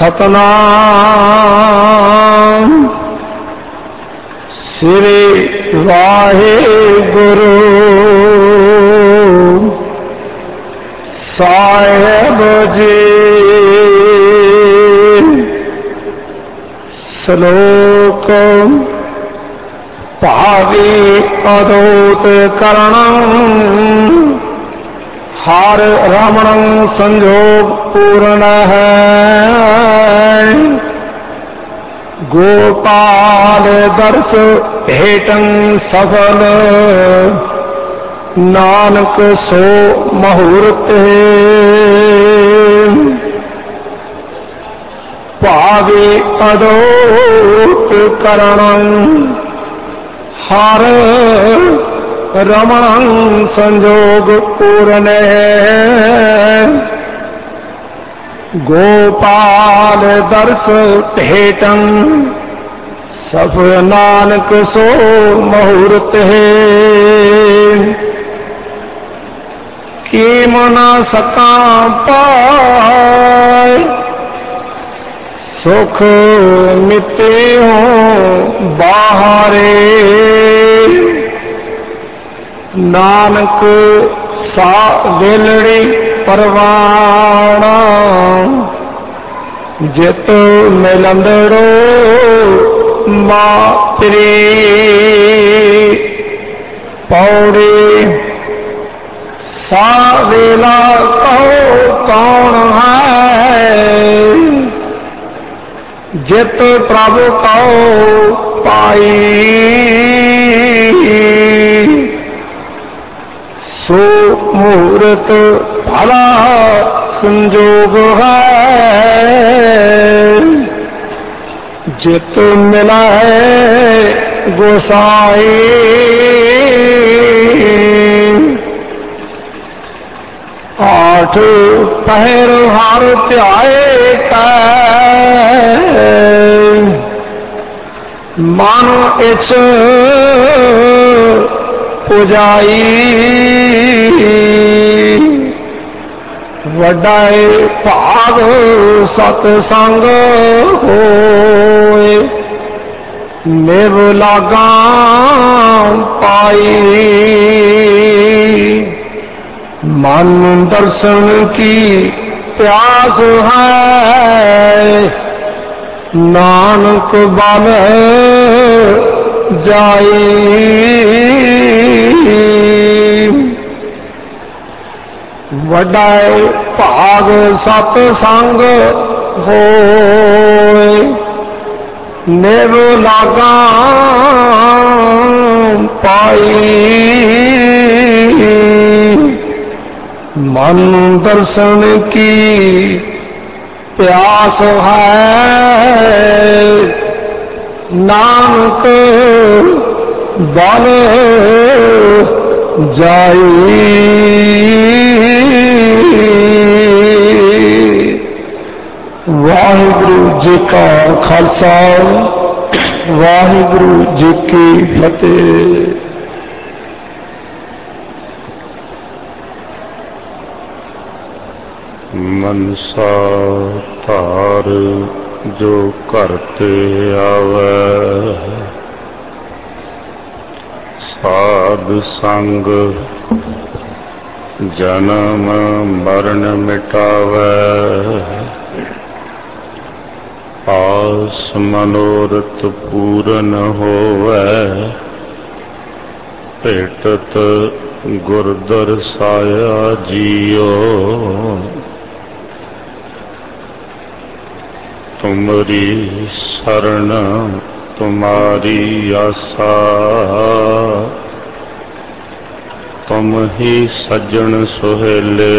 सतनाम श्री वाहेगुरु साहेब जी। श्लोक भावी अदूत करणं हर रमणं संयोग पूर्ण है। गोपाल दर्श हेटं सफल नानक सो मुहूर्त है। भावी अदूत करणं हर रमणं संयोग पूर्ण है। गोपाल दर्श भेटं सब नानक सो मुहूर्त है। कि मना सका पाए सुख मिटे हो बाहरे। नानक सा वेलड़ी परवाना जित मिलंदड़ो मातरी। पौड़ी सा वेला कहो कौन है। जित प्रभु कहो पाई सो मुहूर्त भला संजोग है। जित मिला है गोसाई आठ पहर हार त्याए मानो इच पुजाई। वड्डाए भाग सतसंग होए मेव लागा पाई। मन दर्शन की प्यास है नानक बल जाई। वड्डाए भाग सतसंग होए नेव लागा पाई। मन दर्शन की प्यास है नानक बल जाई। वाहिगुरु जी का खालसा वाहिगुरु जी की फतेह। मनसा धार जो करते आवे साध संग जन्म मरण मिटावे। आस मनोरथ पूरन होवे भेटत गुर दर्शाया जियो। तुमरी शरण तुम्हारी आशा तुम ही सज्जन सुहेले।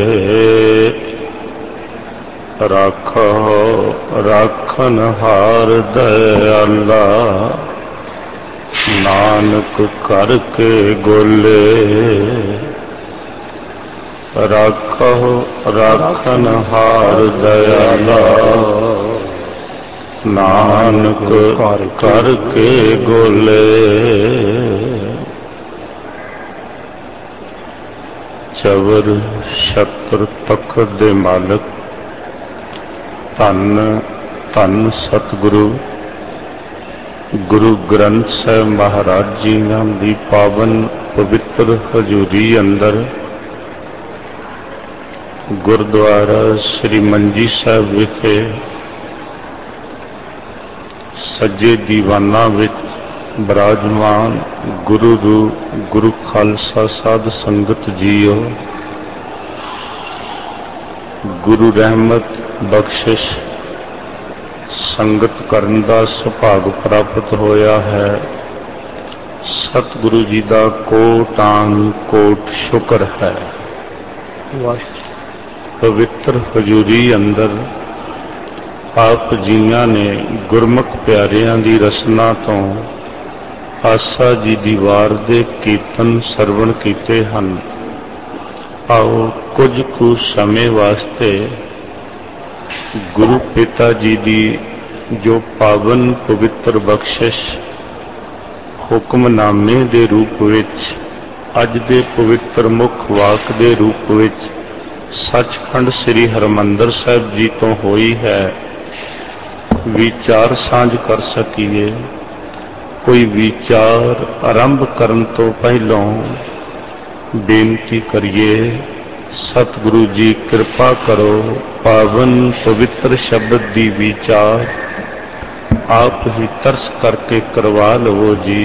राखो राखन हार दयाला नानक करके गोले। राखो राखन हार दयाला नानक करके गोले। चवर छत्र तक दे मालक ਧੰਨ ਧੰਨ ਸਤਿਗੁਰੂ ਗੁਰੂ ਗ੍ਰੰਥ ਸਾਹਿਬ ਮਹਾਰਾਜ ਜੀਆਂ ਦੀ ਪਾਵਨ ਪਵਿੱਤਰ ਹਜ਼ੂਰੀ ਅੰਦਰ ਗੁਰਦੁਆਰਾ ਸ੍ਰੀ ਮੰਜੀ ਸਾਹਿਬ ਵਿਖੇ ਸੱਜੇ ਦੀਵਾਨਾਂ ਵਿੱਚ ਬਿਰਾਜਮਾਨ ਗੁਰੂ ਰੂਪ ਗੁਰੂ ਖਾਲਸਾ ਸਾਧ ਸੰਗਤ ਜੀਓ, ਗੁਰੂ ਰਹਿਮਤ ਬਖਸ਼ਿਸ਼ ਸੰਗਤ ਕਰਨ ਦਾ ਸੁਭਾਗ ਪ੍ਰਾਪਤ ਹੋਇਆ ਹੈ। ਸਤਿਗੁਰੂ ਜੀ ਦਾ ਕੋਟਾਨ ਕੋਟ ਸ਼ੁਕਰ ਹੈ। ਪਵਿੱਤਰ ਹਜ਼ੂਰੀ ਅੰਦਰ ਆਪ ਜੀਆਂ ਨੇ ਗੁਰਮੁਖ ਪਿਆਰਿਆਂ ਦੀ ਰਸਨਾ ਤੋਂ ਆਸਾ ਜੀ ਦੀ ਵਾਰ ਦੇ ਕੀਰਤਨ ਸਰਵਣ ਕੀਤੇ ਹਨ। ਆਓ ਕੁਝ ਕੁ ਸਮੇਂ ਵਾਸਤੇ ਗੁਰੂ ਪਿਤਾ ਜੀ ਦੀ ਜੋ ਪਾਵਨ ਪਵਿੱਤਰ ਬਖਸ਼ਿਸ਼ ਹੁਕਮਨਾਮੇ ਦੇ ਰੂਪ ਵਿੱਚ ਅੱਜ ਦੇ ਪਵਿੱਤਰ ਮੁੱਖ ਵਾਕ ਦੇ ਰੂਪ ਵਿੱਚ ਸੱਚਖੰਡ ਸ੍ਰੀ ਹਰਿਮੰਦਰ ਸਾਹਿਬ ਜੀ ਤੋਂ ਹੋਈ ਹੈ, ਵਿਚਾਰ ਸਾਂਝ ਕਰ ਸਕੀਏ। ਕੋਈ ਵਿਚਾਰ ਆਰੰਭ ਕਰਨ ਤੋਂ ਪਹਿਲਾਂ ਬੇਨਤੀ ਕਰੀਏ, ਸਤਿਗੁਰੂ ਜੀ ਕਿਰਪਾ ਕਰੋ, ਪਾਵਨ ਪਵਿੱਤਰ ਸ਼ਬਦ ਦੀ ਵਿਚਾਰ ਆਪ ਹੀ ਤਰਸ ਕਰਕੇ ਕਰਵਾ ਲਵੋ ਜੀ।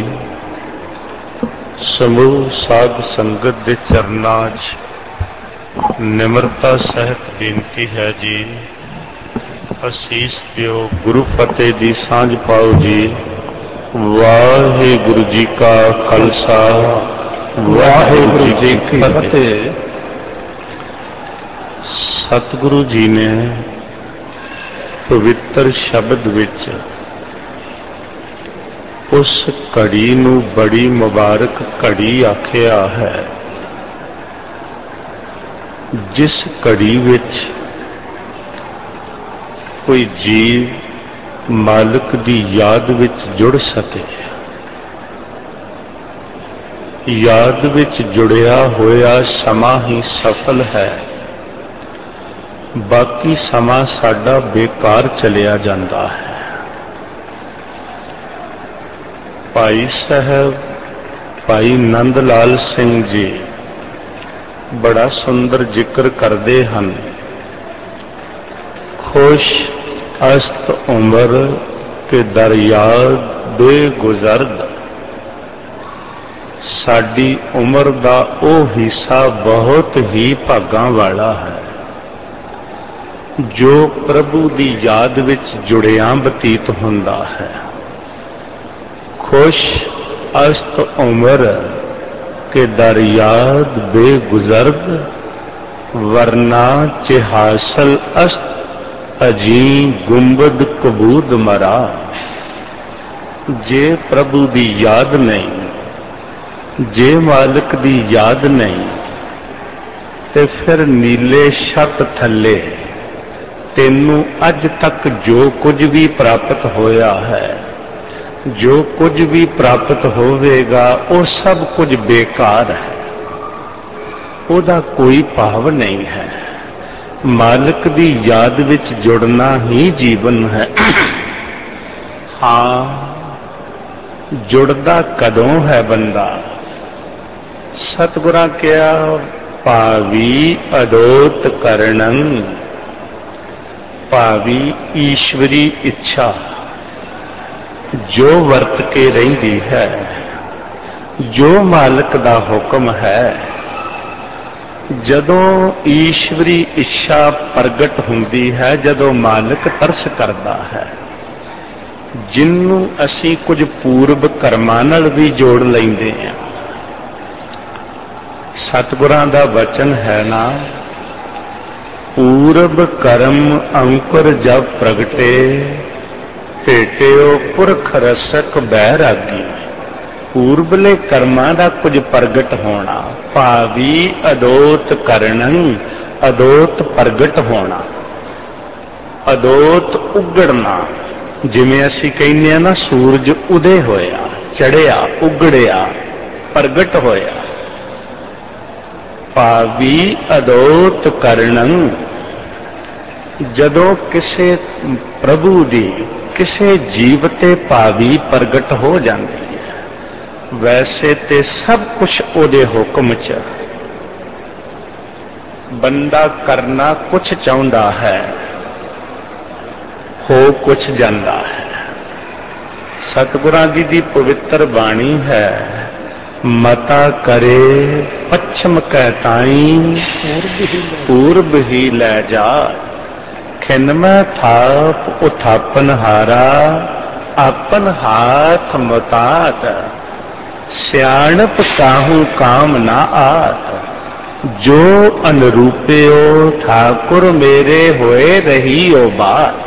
ਸਮੂਹ ਸਾਧ ਸੰਗਤ ਦੇ ਚਰਨਾਂ 'ਚ ਨਿਮਰਤਾ ਸਹਿਤ ਬੇਨਤੀ ਹੈ ਜੀ, ਅਸੀਸ ਦਿਓ, ਗੁਰੂ ਫਤਿਹ ਦੀ ਸਾਂਝ ਪਾਓ ਜੀ। ਵਾਹਿਗੁਰੂ ਜੀ ਕਾ ਖਾਲਸਾ, ਵਾਹਿਗੁਰੂ ਜੀ ਕੀ ਫਤਿਹ। ਸਤਿਗੁਰੂ ਜੀ ਨੇ ਪਵਿੱਤਰ ਸ਼ਬਦ ਵਿੱਚ ਉਸ ਘੜੀ ਨੂੰ ਬੜੀ ਮੁਬਾਰਕ ਘੜੀ ਆਖਿਆ ਹੈ, ਜਿਸ ਘੜੀ ਵਿੱਚ ਕੋਈ ਜੀਵ ਮਾਲਕ ਦੀ ਯਾਦ ਵਿੱਚ ਜੁੜ ਸਕੇ। ਯਾਦ ਵਿੱਚ ਜੁੜਿਆ ਹੋਇਆ ਸਮਾਂ ਹੀ ਸਫਲ ਹੈ, ਬਾਕੀ ਸਮਾਂ ਸਾਡਾ ਬੇਕਾਰ ਚਲਿਆ ਜਾਂਦਾ ਹੈ। ਭਾਈ ਸਾਹਿਬ ਭਾਈ ਨੰਦ ਲਾਲ ਸਿੰਘ ਜੀ ਬੜਾ ਸੁੰਦਰ ਜ਼ਿਕਰ ਕਰਦੇ ਹਨ। ਖੁਸ਼ ਅਸਤ ਉਮਰ ਕੇ ਦਰਿਆਦ ਬੇਗੁਜ਼ਰਦ। ਸਾਡੀ ਉਮਰ ਦਾ ਉਹ ਹਿੱਸਾ ਬਹੁਤ ਹੀ ਭਾਗਾਂ ਵਾਲਾ ਹੈ ਜੋ ਪ੍ਰਭੂ ਦੀ ਯਾਦ ਵਿੱਚ ਜੁੜਿਆਂ ਬਤੀਤ ਹੁੰਦਾ ਹੈ। ਖੁਸ਼ ਅਸਤ ਉਮਰ ਕੇ ਦਰਿਆਦ ਬੇਗੁਜ਼ਰਦ, ਵਰਨਾ ਚ ਹਾਸਲ ਅਸਤ ਅਜੀ ਗੁੰਬਦ ਕਬੂਦ ਮਰਾ। ਜੇ ਪ੍ਰਭੂ ਦੀ ਯਾਦ ਨਹੀਂ, ਜੇ ਮਾਲਕ ਦੀ ਯਾਦ ਨਹੀਂ, ਤੇ ਫਿਰ ਨੀਲੇ ਛੱਤ ਥੱਲੇ ਤੈਨੂੰ ਅੱਜ ਤੱਕ ਜੋ ਕੁਝ ਵੀ ਪ੍ਰਾਪਤ ਹੋਇਆ ਹੈ, ਜੋ ਕੁਝ ਵੀ ਪ੍ਰਾਪਤ ਹੋਵੇਗਾ, ਉਹ ਸਭ ਕੁਝ ਬੇਕਾਰ ਹੈ, ਉਹਦਾ ਕੋਈ ਭਾਵ ਨਹੀਂ ਹੈ। ਮਾਲਕ ਦੀ ਯਾਦ ਵਿੱਚ ਜੁੜਨਾ ਹੀ ਜੀਵਨ ਹੈ। ਹਾਂ, ਜੁੜਦਾ ਕਦੋਂ ਹੈ ਬੰਦਾ? ਸਤਿਗੁਰਾਂ ਕਿਹਾ, ਭਾਵੀ ਅਦੋਤ ਕਰਨੰ। ਭਾਵੀ ਈਸ਼ਵਰੀ ਇੱਛਾ ਜੋ ਵਰਤ ਕੇ ਰਹਿੰਦੀ ਹੈ, ਜੋ ਮਾਲਕ ਦਾ ਹੁਕਮ ਹੈ। ਜਦੋਂ ਈਸ਼ਵਰੀ ਇੱਛਾ ਪ੍ਰਗਟ ਹੁੰਦੀ ਹੈ, ਜਦੋਂ ਮਾਲਕ ਤਰਸ ਕਰਦਾ ਹੈ, ਜਿਹਨੂੰ ਅਸੀਂ ਕੁਝ ਪੂਰਬ ਕਰਮਾਂ ਨਾਲ ਵੀ ਜੋੜ ਲੈਂਦੇ ਹਾਂ। ਸਤਿਗੁਰਾਂ ਦਾ ਵਚਨ ਹੈ ਨਾ, ਪੂਰਬ ਕਰਮ ਅੰਕੁਰ ਜਬ ਪ੍ਰਗਟੇ, ਭੇਟਿਓ ਪੁਰਖ ਰਸਕ ਬੈਰਾਗੀ। ਪੂਰਬਲੇ ਕਰਮਾਂ ਦਾ ਕੁਝ ਪ੍ਰਗਟ ਹੋਣਾ, ਭਾਵੀ ਅਦੋਤ ਕਰਨੰ, ਅਦੋਤ ਪ੍ਰਗਟ ਹੋਣਾ, ਅਦੋਤ ਉਗੜਨਾ। ਜਿਵੇਂ ਅਸੀਂ ਕਹਿੰਦੇ ਆ ਨਾ, ਸੂਰਜ ਉਦੇ ਹੋਇਆ, ਚੜਿਆ, ਉਗੜਿਆ, ਪ੍ਰਗਟ ਹੋਇਆ। ਭਾਵੀ ਅਦੋਤ ਕਰਨੰ, जदों किसे प्रभु दी किसे जीव ते भावी प्रगट हो जाती है, वैसे ते सब कुछ ओदे हुक्म च। बंदा करना कुछ चाहता है, हो कुछ जाता है। सतगुरां जी दी पवित्र बाणी है, मता करे पश्चिम कै ताई पूर्व ही लै जा। खिनमै थाप उथापन हारा, आपन हाथ मुतात। सियाणप काहू काम ना आत, जो अनुरूपियो ठाकुर मेरे होए रही ओ बात।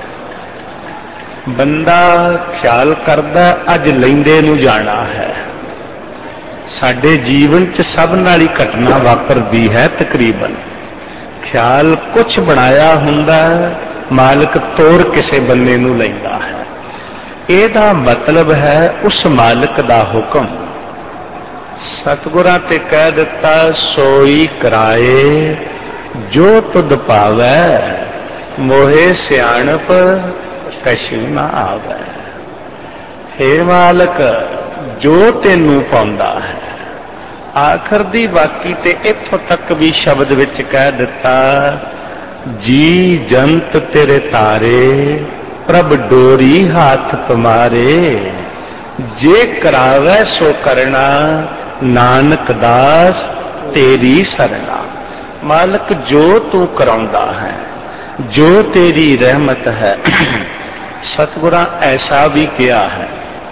बंदा ख्याल करदा अज लैंदे नूं जाना है। साडे जीवन च सब नाल ही घटना वापरदी है तकरीबन। ख्याल कुछ बनाया हुंदा, मालिक तोड़ किसे बंदे नूं लैंदा है। ਇਹਦਾ मतलब है उस मालिक दा हुक्म। सतगुरां ते कह दिता सोई कराए, जो तुद पावै, मोहे सियाणप कछु ना आवे। हे मालिक, जो तेनू पाउंदा है। आखिर दी बाकी ते इत्थों तक भी शब्द विच कह दिता, जी जंत तेरे तारे, प्रभ डोरी हाथ तुम्हारे। जे करावै सो करना, नानक दास तेरी सरना। मालिक जो तू कराउंदा है, जो तेरी रहमत है। सतगुरां ऐसा भी किया है,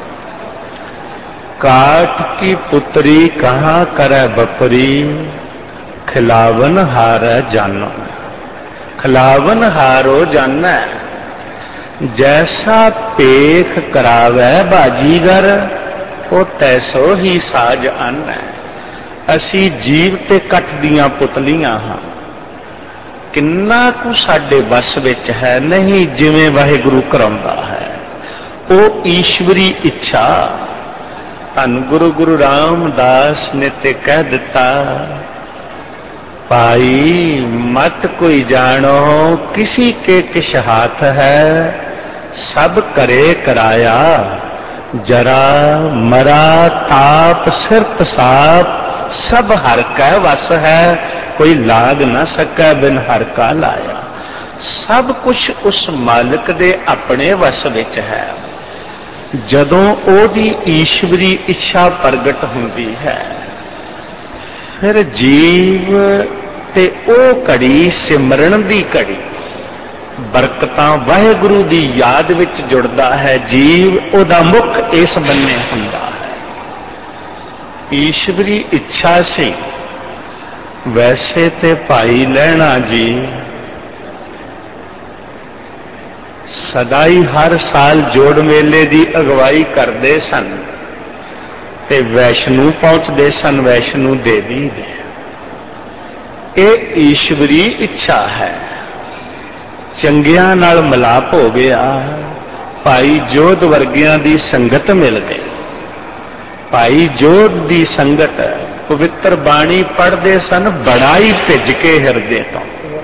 काठ की पुत्री कहाँ करे बपरी, खिलावन हारै जानो। खिलावन हारो जाना, जैसा पेख करावै बाजीगर, वो तैसो ही साज आना। असी जीव ते कठ दियां पुतलियां हां, किन्ना कु साडे बस विच है नहीं, जिवें वाहिगुरु कराउंदा है। वो ईश्वरी इच्छा। धन गुरु गुरु रामदास ने ते कह दिता, भाई मत कोई जानो किसी के किस हाथ है, सब करे कराया। जरा मरा ताप सिरत साप, सब हर कै वस है, कोई लाग न सकै बिन हर का लाया। सब कुछ उस मालिक दे अपने वस विच है। जदों ओदी ईश्वरी इच्छा प्रगट हुंदी है, फिर जीव ते ओ घड़ी सिमरन दी घड़ी, बरकतां वाहिगुरु दी याद विच जुड़दा है। जीव ओदा मुख इस बन्ने हुंदा है। ईश्वरी इच्छा सी। वैसे ते भाई लहणा जी सदा ही हर साल जोड़ मेले की अगवाई करते सन, ते वैष्णु पहुंचते सन, वैष्णु देवी दे। ये ईश्वरी इच्छा है। चंगियां नाल मिलाप हो गया, भाई जोध वर्गियां दी संगत मिल गई। भाई जोध दी संगत पवित्र बाणी पढ़ते सन, बड़ा ही भिज के हिरदे तो।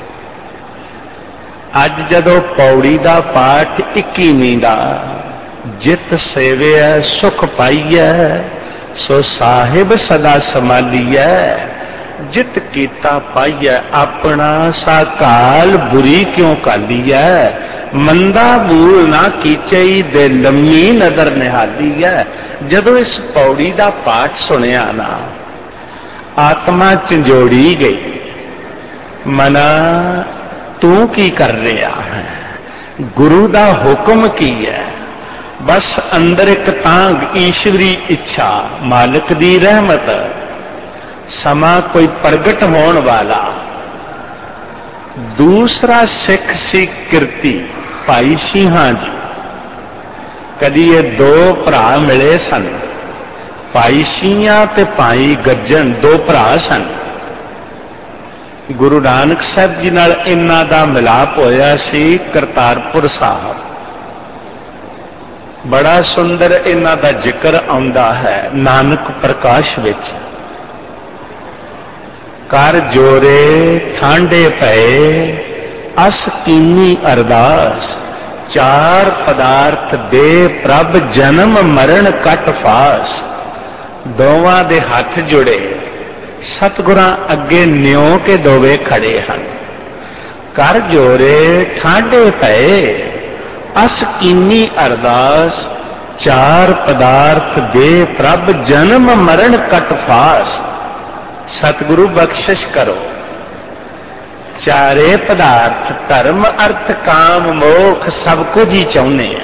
अज जदों पौड़ी दा पाठ 21वीं दा, जित सेविया सुख पाइया, सो साहिब सदा संभालिया। जित कीता पाइया अपना, सा काल बुरी क्यों कालिया। मंदा मूल ना कीचई, दे लम्मी नदर निहाली है। जदों इस पौड़ी दा पाठ सुनिया ना, आत्मा झंजोड़ी गई। मना तू की कर रहा है, गुरु दा हुक्म की है। बस अंदर एक तांग ईश्वरी इच्छा, मालिक दी रहमत। समा कोई प्रगट होने वाला। दूसरा सिख सी किरती भाई सिंहा जी। कदी ये दो भरा मिले सन, भाई सिंहा ते भाई गज्जन, दो भरा सन। गुरु नानक साहब जी नाल इन्हां दा मिलाप होया सी करतारपुर साहब। बड़ा सुंदर इन्हां दा जिक्र आउंदा है नानक प्रकाश विच। कर जोरे ठांडे पए, अस कीनी अरदास, चार पदार्थ दे प्रभ जन्म मरण कट फास। दोवां दे हथ जुड़े सतगुरां अगे न्यो के दोवे खड़े हन। कर जोरे ठाडे पए, अस कीनी अरदास, चार पदार्थ दे प्रभ जन्म मरण कट फास। सतगुरु बख्शिश करो। चारे पदार्थ धर्म अर्थ काम मोख सब कुछ ही चाहते हैं।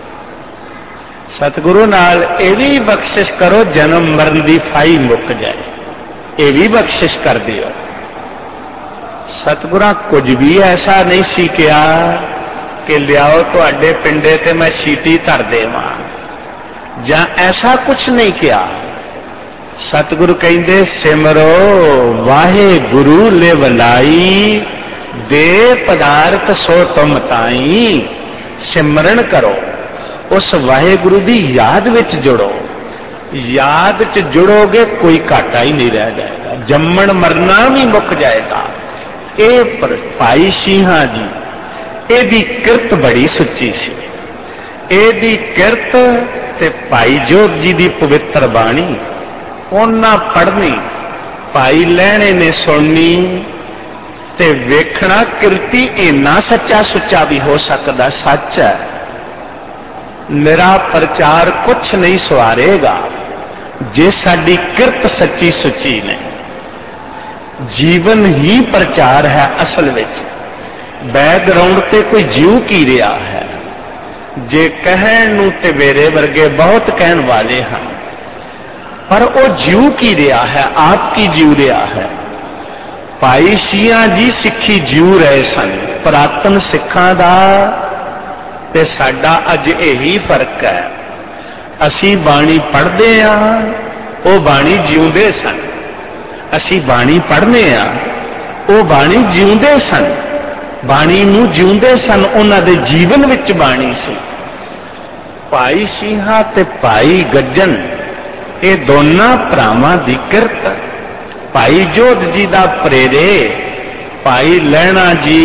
सतगुरु नाल ये भी बख्शिश करो जन्म मरण की फाई मुक जाए, ये भी बख्शिश कर दियो। सतगुरां कुछ भी ऐसा नहीं सी किया कि लियाओ तुहाडे पिंडे ते मैं सीटी धर देवां, जां ऐसा कुछ नहीं किया। सतगुरु कहते सिमरो वाहे गुरु ले वलाई, दे पदार्थ सो तुम ताई। सिमरन करो, उस वाहे गुरु की याद विच जुड़ो। याद च जुड़ोगे कोई घाटा ही नहीं रह जाएगा, जम्मण मरना भी मुक जाएगा। ये भाई सिंहा जी एदी किरत बड़ी सुची सी। एदी किरत ते भाई जोत जी की पवित्र बाणी उन्हां पढ़नी, भाई लहणे ने सुननी ते वेखना। किरती इन्ना सच्चा सुच्चा भी हो सकता, सच है। मेरा प्रचार कुछ नहीं सवारेगा जे साडी किरत सच्ची सुची ने। जीवन ही प्रचार है असल विच। बैकग्राउंड ते कोई जीव की रहा है। जे कहण नूं ते मेरे वर्गे बहुत कहण वाले हैं, पर वो जीव की रहा है, आपकी जीव रहा है। भाई सिंहा जी सिੱਖੀ जीव रहे सन। पुरातन सिखां दा ते साडा अज यही फर्क है। असी बाणी पढ़दे हां, वो बाणी जीउंदे सन। असी बाणी पढ़ने हां, वो बाणी जीउंदे सन। बाणी नूं जीउंदे सन, उन्हां दे जीवन विच बाणी सी। भाई सिंहा ते भाई गज्जन ये दोनों भरावां दी किरत। भाई जोध जी का प्रेरे भाई लहणा जी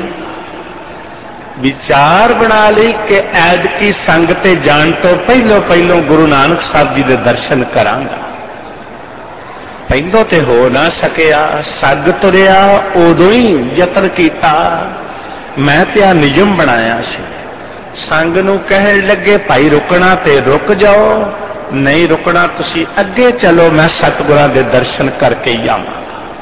विचार बना ली कि ऐदकी संग ते जाण तो पहलों गुरु नानक साहब जी के दर्शन करांगा। पहलों ते हो ना सकिया, सग तुरिया उदों ही यतन किया। मैं ते आ नियम बनाया सी। संग नूं कहण लगे भाई रुकना ते रुक जाओ, नहीं रुकना तुसी अगे चलो, मैं सतगुरां दे दर्शन करके ही आवांगा।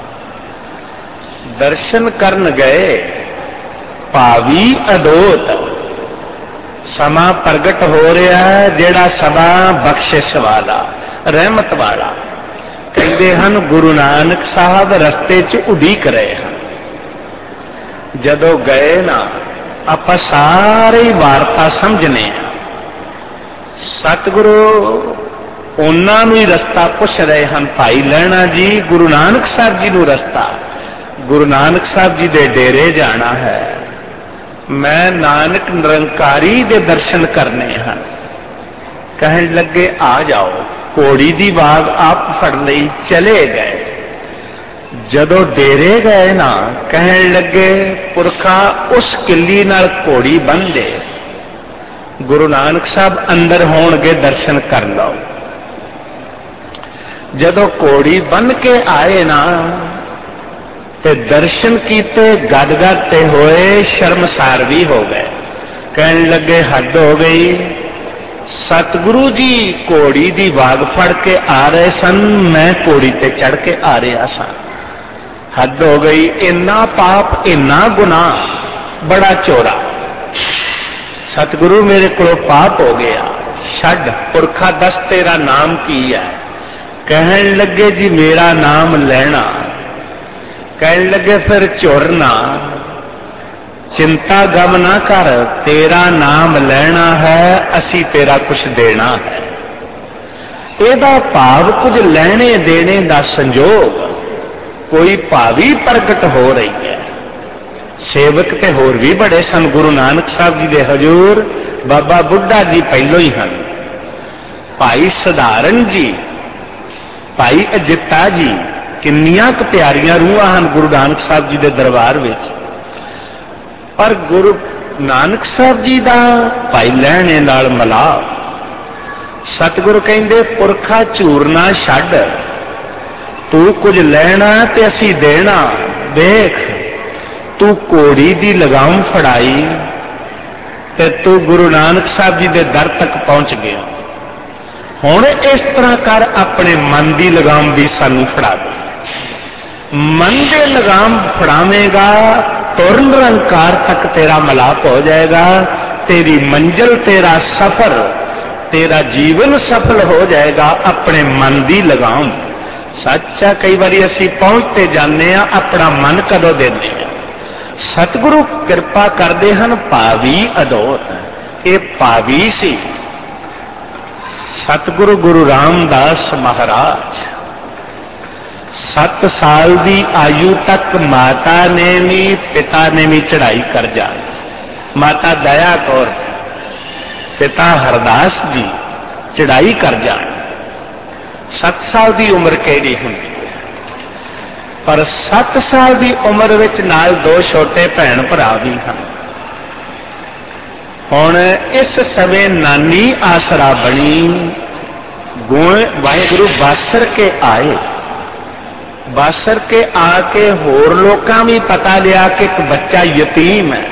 दर्शन करन गए, भावी अदोत समा प्रगट हो रहा है, जेड़ा सदा बख्शिश वाला रहमत वाला। कहते हैं गुरु नानक साहब रस्ते च उडीक रहे हैं। जदों गए ना आपां सारे वार्ता समझने हैं। सतगुरु उन्होंने ही रस्ता पुछ रहे हैं। भाई लहणा जी गुरु नानक साहब जी नूं रस्ता, गुरु नानक साहब जी दे डेरे जाना है। मैं नानक निरंकारी दे दर्शन करने हैं। कहन लगे आ जाओ। घोड़ी दी बाग आप फड़ लई, चले गए। जदों डेरे गए ना कहन लगे पुरखा उस किली नाल घोड़ी बन दे, गुरु नानक साहब अंदर होणगे दर्शन कर लो। जदों घोड़ी बन के आए ना ते दर्शन कीते, गदगद ते होए, शर्मसार भी हो गए। कहन लगे हद हो गई। सतगुरु जी घोड़ी दी वाग फड़ के आ रहे सन, मैं घोड़ी ते चढ़ के आ रहा सा। हद हो गई। इन्ना पाप, इन्ना गुनाह, बड़ा चोरा। सतगुरु मेरे को पाप हो गया, छड़। पुरखा दस तेरा नाम की है। कहन लगे जी मेरा नाम लैना। कहन लगे फिर चुरना, चिंता गम ना कर, तेरा नाम लेना है, असी तेरा कुछ देना है। एदा भाव कुछ लेने देने का संजोग, कोई भावी प्रगट हो रही है। सेवक ते होर भी बड़े सन। गुरु नानक साहब जी दे हजूर बाबा बुढ़ा जी पहलों ही हैं। भाई सधारण जी, भाई अजिता जी, किन्नियां क प्यारियां रूहां हैं गुरु नानक साहब जी के दरबार विच। पर गुरु नानक साहब जी का भाई लहणे नाल मिलाप। सतगुरु कहंदे पुरखा झूरना छड्ड, तू कुछ लैना ते असी देना। देख तू घोड़ी दी लगाम फड़ाई ते तू गुरु नानक साहब जी दे दर तक पहुंच गया। हुण इस तरह कर, अपने मन की लगाम भी सानू फड़ा दे। मन के लगाम फड़ावेगा, तुर निरंकार तक तेरा मिलाप हो जाएगा। तेरी मंजिल, तेरा सफर, तेरा जीवन सफल हो जाएगा अपने मन की लगाम। सच है, कई बार असी पहुंचते जाने, अपना मन कदों देने। सतगुरु कृपा करते हैं, भावी अदोत। ये भावी सी सतगुरु गुरु रामदास महाराज। 7 साल की आयु तक माता ने भी पिता ने भी चढ़ाई कर जा। माता दया कौर, पिता हरदास जी चढ़ाई कर जा। 7 साल की उम्र केड़ी हुंदी है, पर 7 साल की उम्र विच नाल 2 छोटे भैन भरा भी हैं। हुण इस समय नानी आसरा बनी। वाहिगुरु बासर के आए, बासर के आके होर लोकां भी पता लिया कि एक बच्चा यतीम है।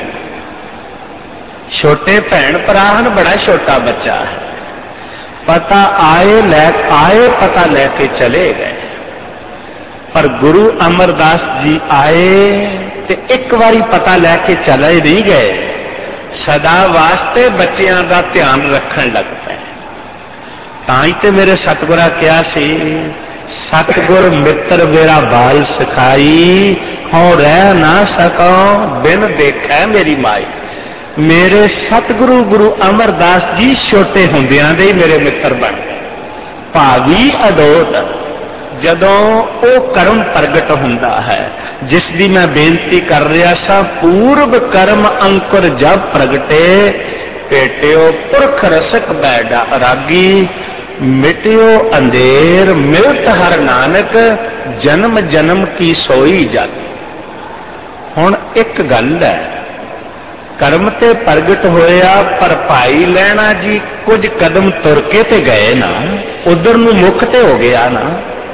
छोटे भैन भरा हैं, बड़ा छोटा बच्चा है। पता आए पता लेके चले गए। पर गुरु अमरदास जी आए ते एक बारी पता लैके चले नहीं गए, सदा वास्ते बच्चियां का ध्यान रखन लग पे। ताई ते मेरे सतगुरा क्या सी, सतगुर मित्र मेरा बाल सिखाई, हों रह ना सको बिन देखै मेरी माई। मेरे सतगुरु गुरु अमरदास जी छोटे हुंदियां दे मेरे मित्र बन गए। भावी अदोत जदों वो कर्म प्रगट हुंदा है, जिसकी मैं बेनती कर रहा सा। पूर्व कर्म अंकुर जब प्रगटे, पेटियो पुरख रसक बैडा रागी। मिटियो अंधेर मिलत हर नानक, जन्म जन्म की सोई जाती। हुण एक गल है, कर्म ते प्रगट होया, पर भाई लैना जी कुछ कदम तुर के ते गए ना, उधर नूं मुख ते हो गया ना।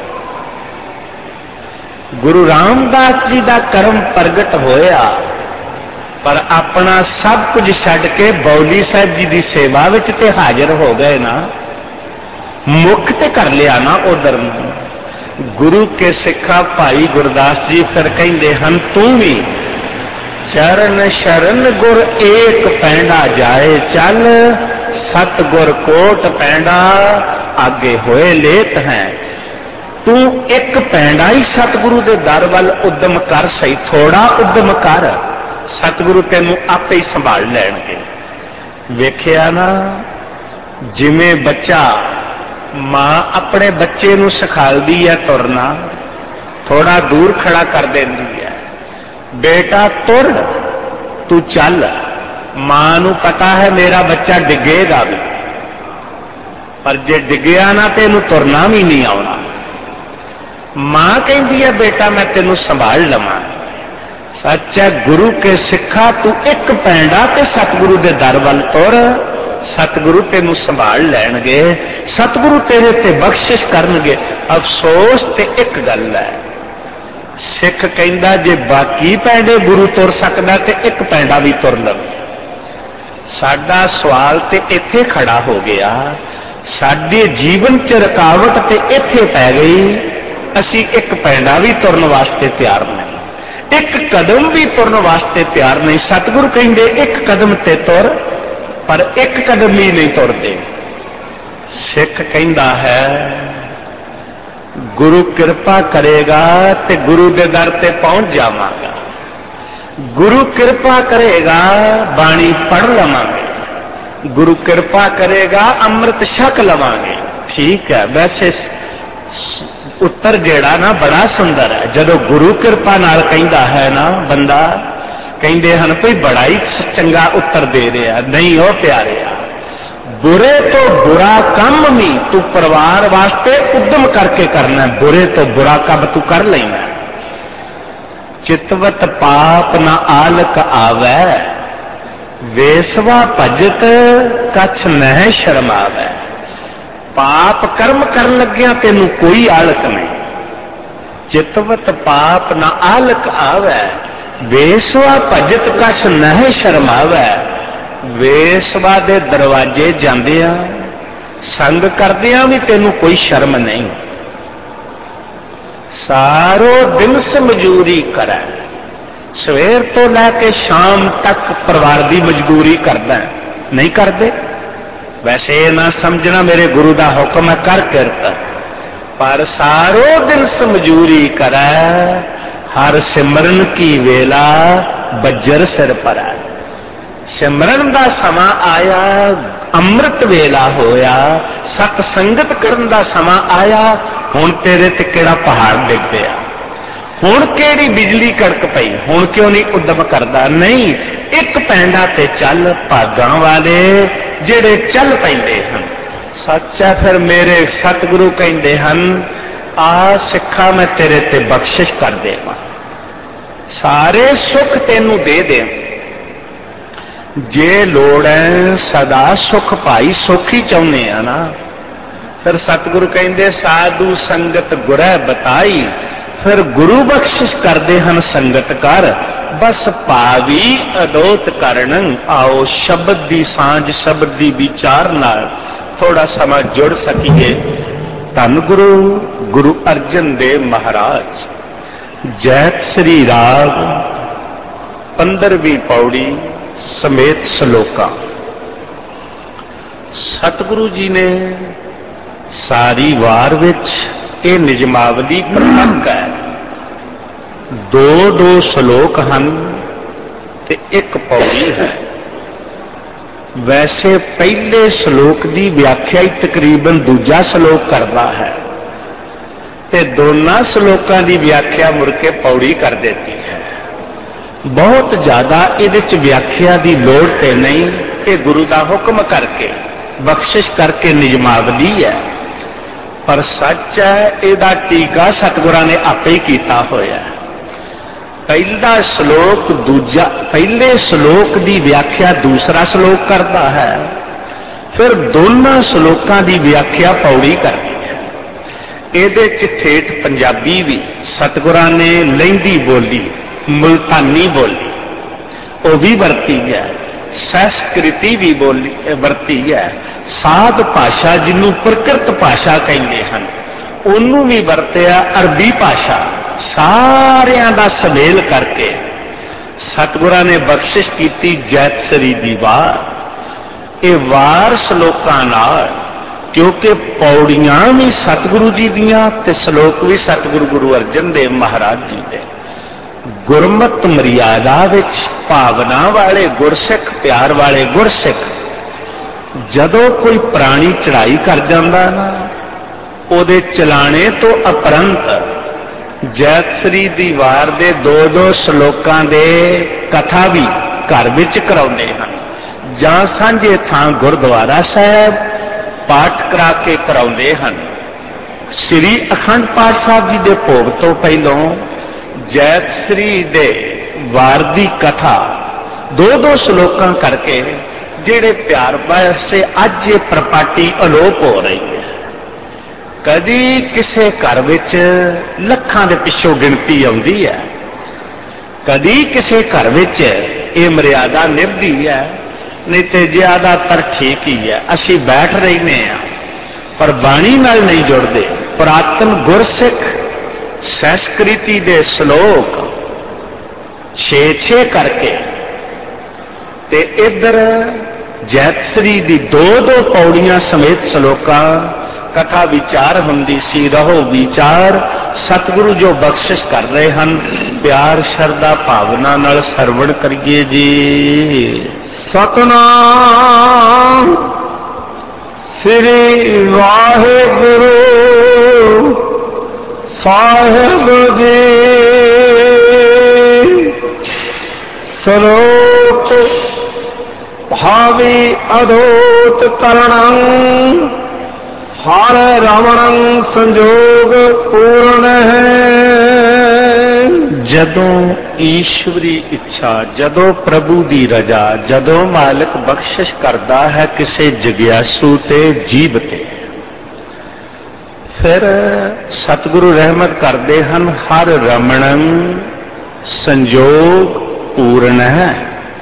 गुरु रामदास जी का कर्म प्रगट होया, पर अपना सब कुछ छड्ड के बौली साहब जी की सेवा विच ते हाजिर हो गए ना, मुख ते कर लिया ना उधर। गुरु के सिखा भाई गुरदास जी फिर कहते हैं, तू भी चरण शरण गुर एक पैंडा जाए चल, सतगुर कोट पैंडा आगे होए लेत हैं। तू एक पैंडा ही सतगुरु के दर वाल उद्यम कर, सही थोड़ा उद्यम कर, सतगुरु तेनू आपे ही संभाल लैणगे। वेखिया ना, जिमें बच्चा मां अपने बच्चे नू सिखालदी है तुरना, थोड़ा दूर खड़ा कर देती है, बेटा तुर तू चल। मां नू पता है मेरा बच्चा डिगेगा भी, पर जे डिगया ना तो इनू तुरना भी नहीं आना। मां कहती है बेटा मैं तेनू संभाल लवां। सच है, गुरु के सिखा तू एक पैंडा ते सतगुरु दे दर वल तुर, सतगुरु तेनू संभाल लैणगे, सतगुरु तेरे ते बख्शिश करनगे। अफसोस ते एक गल है, सिख कहंदा जे बाकी पैंडे गुरु तुर सकदा ते एक पैंडा भी तुर लवे। साडा सवाल ते इत्थे खड़ा हो गया, साडे जीवन च रुकावट ते इत्थे पै गई। असी एक पैंडा भी तुरन वास्ते तैयार नहीं, एक कदम भी तुरन वास्ते तैयार नहीं। सतगुरु कहंदे एक कदम ते तुर, पर एक कदम ही नहीं तुरदे। सिख कहंदा है गुरु कृपा करेगा ते गुरु दे दर ते पहुंच जावांगा, गुरु कृपा करेगा बाणी पढ़ लवांगे, गुरु कृपा करेगा अमृत छक लवांगे। ठीक है, वैसे उत्तर जेड़ा ना बड़ा सुंदर है। जदों गुरु कृपा नाल कहंदा है ना बंदा, कहंदे हन भई बड़ा ही चंगा उत्तर दे रहा। नहीं हो प्यारिया, बुरे तो बुरा काम भी तू परिवार वास्ते उद्यम करके करना, बुरे तो बुरा काम तू कर लेना। चितवत पाप न आलक आवै, वेसवा भजत कछ नह शर्मावै। पाप कर्म कर लग्या तेनू कोई आलक नहीं। चितवत पाप न आलक आवै, वेसवा भजत कछ नह शर्मावै। वेसवा दे दरवाजे जांदिया संग करदिया भी तेनू कोई शर्म नहीं। सारो दिन से मजूरी करे, सवेर तो लैके शाम तक परिवार की मजदूरी करदा, नहीं करते। वैसे ये ना समझना मेरे गुरु का हुक्म है कर किरत, पर सारो दिन से मजूरी करे। हर सिमरन की वेला बज्जर सिर पर है। सिमरन का समा आया, अमृत वेला होया, सत संगत करन दा समा आया। हुण तेरे ते केड़ा पहाड़ डिग पिया, हुण केड़ी बिजली कड़क पई, हुण क्यों नहीं उद्यम करदा? नहीं, एक पैंडा ते चल, भागां वाले जेड़े चल पैंदे हन। सच है फिर मेरे सतगुरु कहंदे हन, आ सिखा मैं तेरे ते बख्शिश कर देवां, सारे सुख तेनू दे दे। जे लोड़ है सदा सुख भाई, सुख ही चाहुंदे आ ना। फिर सतगुरु कहंदे साधु संगत गुरह बताई, फिर गुरु बख्शिश करते हैं संगत कर। बस पावी अदोत कारण, आओ शब्द की सांझ शब्द की विचार नाल थोड़ा समा जुड़ सकीए। धन गुरु गुरु अर्जन देव महाराज जैत श्री राग 15वीं पौड़ी समेत श्लोका। सतगुरु जी ने सारी वार विच ये निजमावली प्रमुख है। दो श्लोक हैं ते एक पौड़ी है। वैसे पहले श्लोक की व्याख्या ही तकरीबन दूजा श्लोक करता है, ते दोनों श्लोकों की व्याख्या मुड़ के पौड़ी कर देती है। बहुत ज्यादा ये व्याख्या की लोड़ ते नहीं, ये गुरु का हुक्म करके बख्शिश करके निजमावली है। पर सच है इहदा टीका सतगुरां ने आपे ही कीता होया। पहला श्लोक दूजा, पहले श्लोक की व्याख्या दूसरा श्लोक करता है, फिर दोनों श्लोकों की व्याख्या पौड़ी करती है। इहदे च ठेठ पंजाबी भी सतगुरां ने लैंदी बोली, मुल्तानी बोली वो भी वरती है, संस्कृति भी बोली वरती है, साध भाषा जिन्हों प्रकृत भाषा कहते हैं उन्होंने भी वरतिया, अरबी भाषा सारियां दा समेल करके सतगुरां ने बख्शिश की जैत श्री दी वार। ये वार श्लोकां नाल, क्योंकि पौड़ियां भी सतगुरु जी दियां ते श्लोक भी सतगुरु गुरु अर्जन देव महाराज जी दे। गुरमत मर्यादा विच भावना वाले गुरसिख, प्यार वाले गुरसिख जदों कोई प्राणी चढ़ाई कर जाता ना, उहदे चलाने तो अपरंत जैत श्री दी वार दे दो श्लोकां दे कथा भी घर विच कराउंदे हन, जां सांझे थां गुरद्वारा साहब पाठ करा के कराउंदे हन। श्री अखंड पाठ साहब जी दे भोग तो पहलों जैत श्री दे वार दी कथा दो श्लोकां करके जेड़े प्यार से अज ये प्रपाटी अलोप हो रही है। कदी किसे घर विच लखां दे पिछों गिनती आउंदी है, कदी किसे घर विच ये मर्यादा निभदी है, नहीं तो ज्यादातर ठीक ही है। असी बैठ रही पर बाणी नाल नहीं जुड़ते। पुरातन गुरसिख संस्कृति दे श्लोक 6-6 करके ते इधर जैतश्री दी दो पौड़ियां समेत श्लोकां कथा विचार हुंदी सी। रहो विचार सतगुरु जो बख्शिश कर रहे हैं, प्यार श्रद्धा भावना नाल सरवण करिए जी। सतनाम श्री वाहिगुरु साहिब जी। श्लोक भावी अधोत करणं हर रमणं संजोग पूर्ण है। ਜਦੋਂ ਈਸ਼ਵਰੀ ਇੱਛਾ, ਜਦੋਂ ਪ੍ਰਭੂ ਦੀ ਰਜ਼ਾ, ਜਦੋਂ ਮਾਲਕ ਬਖਸ਼ਿਸ਼ ਕਰਦਾ ਹੈ ਕਿਸੇ ਜਗਿਆਸੂ ਤੇ ਜੀਵ ਤੇ, ਫਿਰ ਸਤਿਗੁਰੂ ਰਹਿਮਤ ਕਰਦੇ ਹਨ, ਹਰ ਰਮਣੰ ਸੰਜੋਗ ਪੂਰਨ ਹੈ।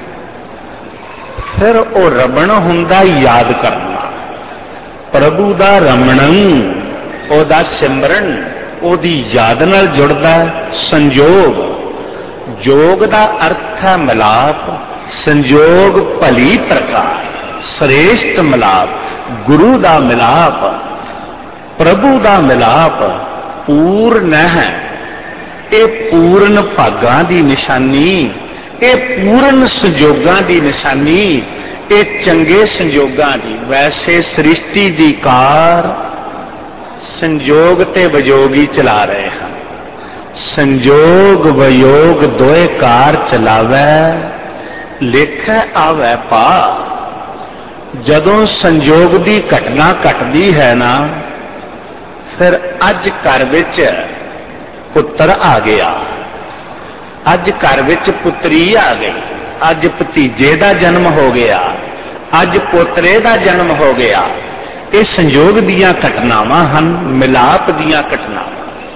ਫਿਰ ਉਹ ਰਮਣ ਹੁੰਦਾ ਯਾਦ ਕਰਨਾ, ਪ੍ਰਭੂ ਦਾ ਰਮਣੰ, ਉਹਦਾ ਸਿਮਰਨ, ਉਹਦੀ ਯਾਦ ਨਾਲ ਜੁੜਦਾ। ਸੰਜੋਗ, ਜੋਗ ਦਾ ਅਰਥ ਹੈ ਮਿਲਾਪ, ਸੰਜੋਗ ਭਲੀ ਪ੍ਰਕਾਰ, ਸ੍ਰੇਸ਼ਟ ਮਿਲਾਪ, ਗੁਰੂ ਦਾ ਮਿਲਾਪ, ਪ੍ਰਭੂ ਦਾ ਮਿਲਾਪ ਪੂਰਨ ਹੈ। ਇਹ ਪੂਰਨ ਭਾਗਾਂ ਦੀ ਨਿਸ਼ਾਨੀ, ਇਹ ਪੂਰਨ ਸੰਜੋਗਾਂ ਦੀ ਨਿਸ਼ਾਨੀ, ਇਹ ਚੰਗੇ ਸੰਜੋਗਾਂ ਦੀ। ਵੈਸੇ ਸ੍ਰਿਸ਼ਟੀ ਦੀ ਕਾਰ ਸੰਜੋਗ ਤੇ ਵਿਯੋਗ ਹੀ ਚਲਾ ਰਹੇ ਹਨ। ਸੰਜੋਗ ਵਿਯੋਗ ਦੋਏ ਕਾਰ ਚਲਾਵੈ, ਲੇਖੈ ਆਵੈ ਪਾ। ਜਦੋਂ ਸੰਜੋਗ ਦੀ ਘਟਨਾ ਘਟਦੀ ਹੈ ਨਾ, ਫਿਰ ਅੱਜ ਘਰ ਵਿੱਚ ਪੁੱਤਰ ਆ ਗਿਆ, ਅੱਜ ਘਰ ਵਿੱਚ ਪੁੱਤਰੀ ਆ ਗਈ, ਅੱਜ ਭਤੀਜੇ ਦਾ ਜਨਮ ਹੋ ਗਿਆ, ਅੱਜ ਪੋਤਰੇ ਦਾ ਜਨਮ ਹੋ ਗਿਆ। ਇਹ ਸੰਜੋਗ ਦੀਆਂ ਘਟਨਾਵਾਂ ਹਨ, ਮਿਲਾਪ ਦੀਆਂ ਘਟਨਾਵਾਂ।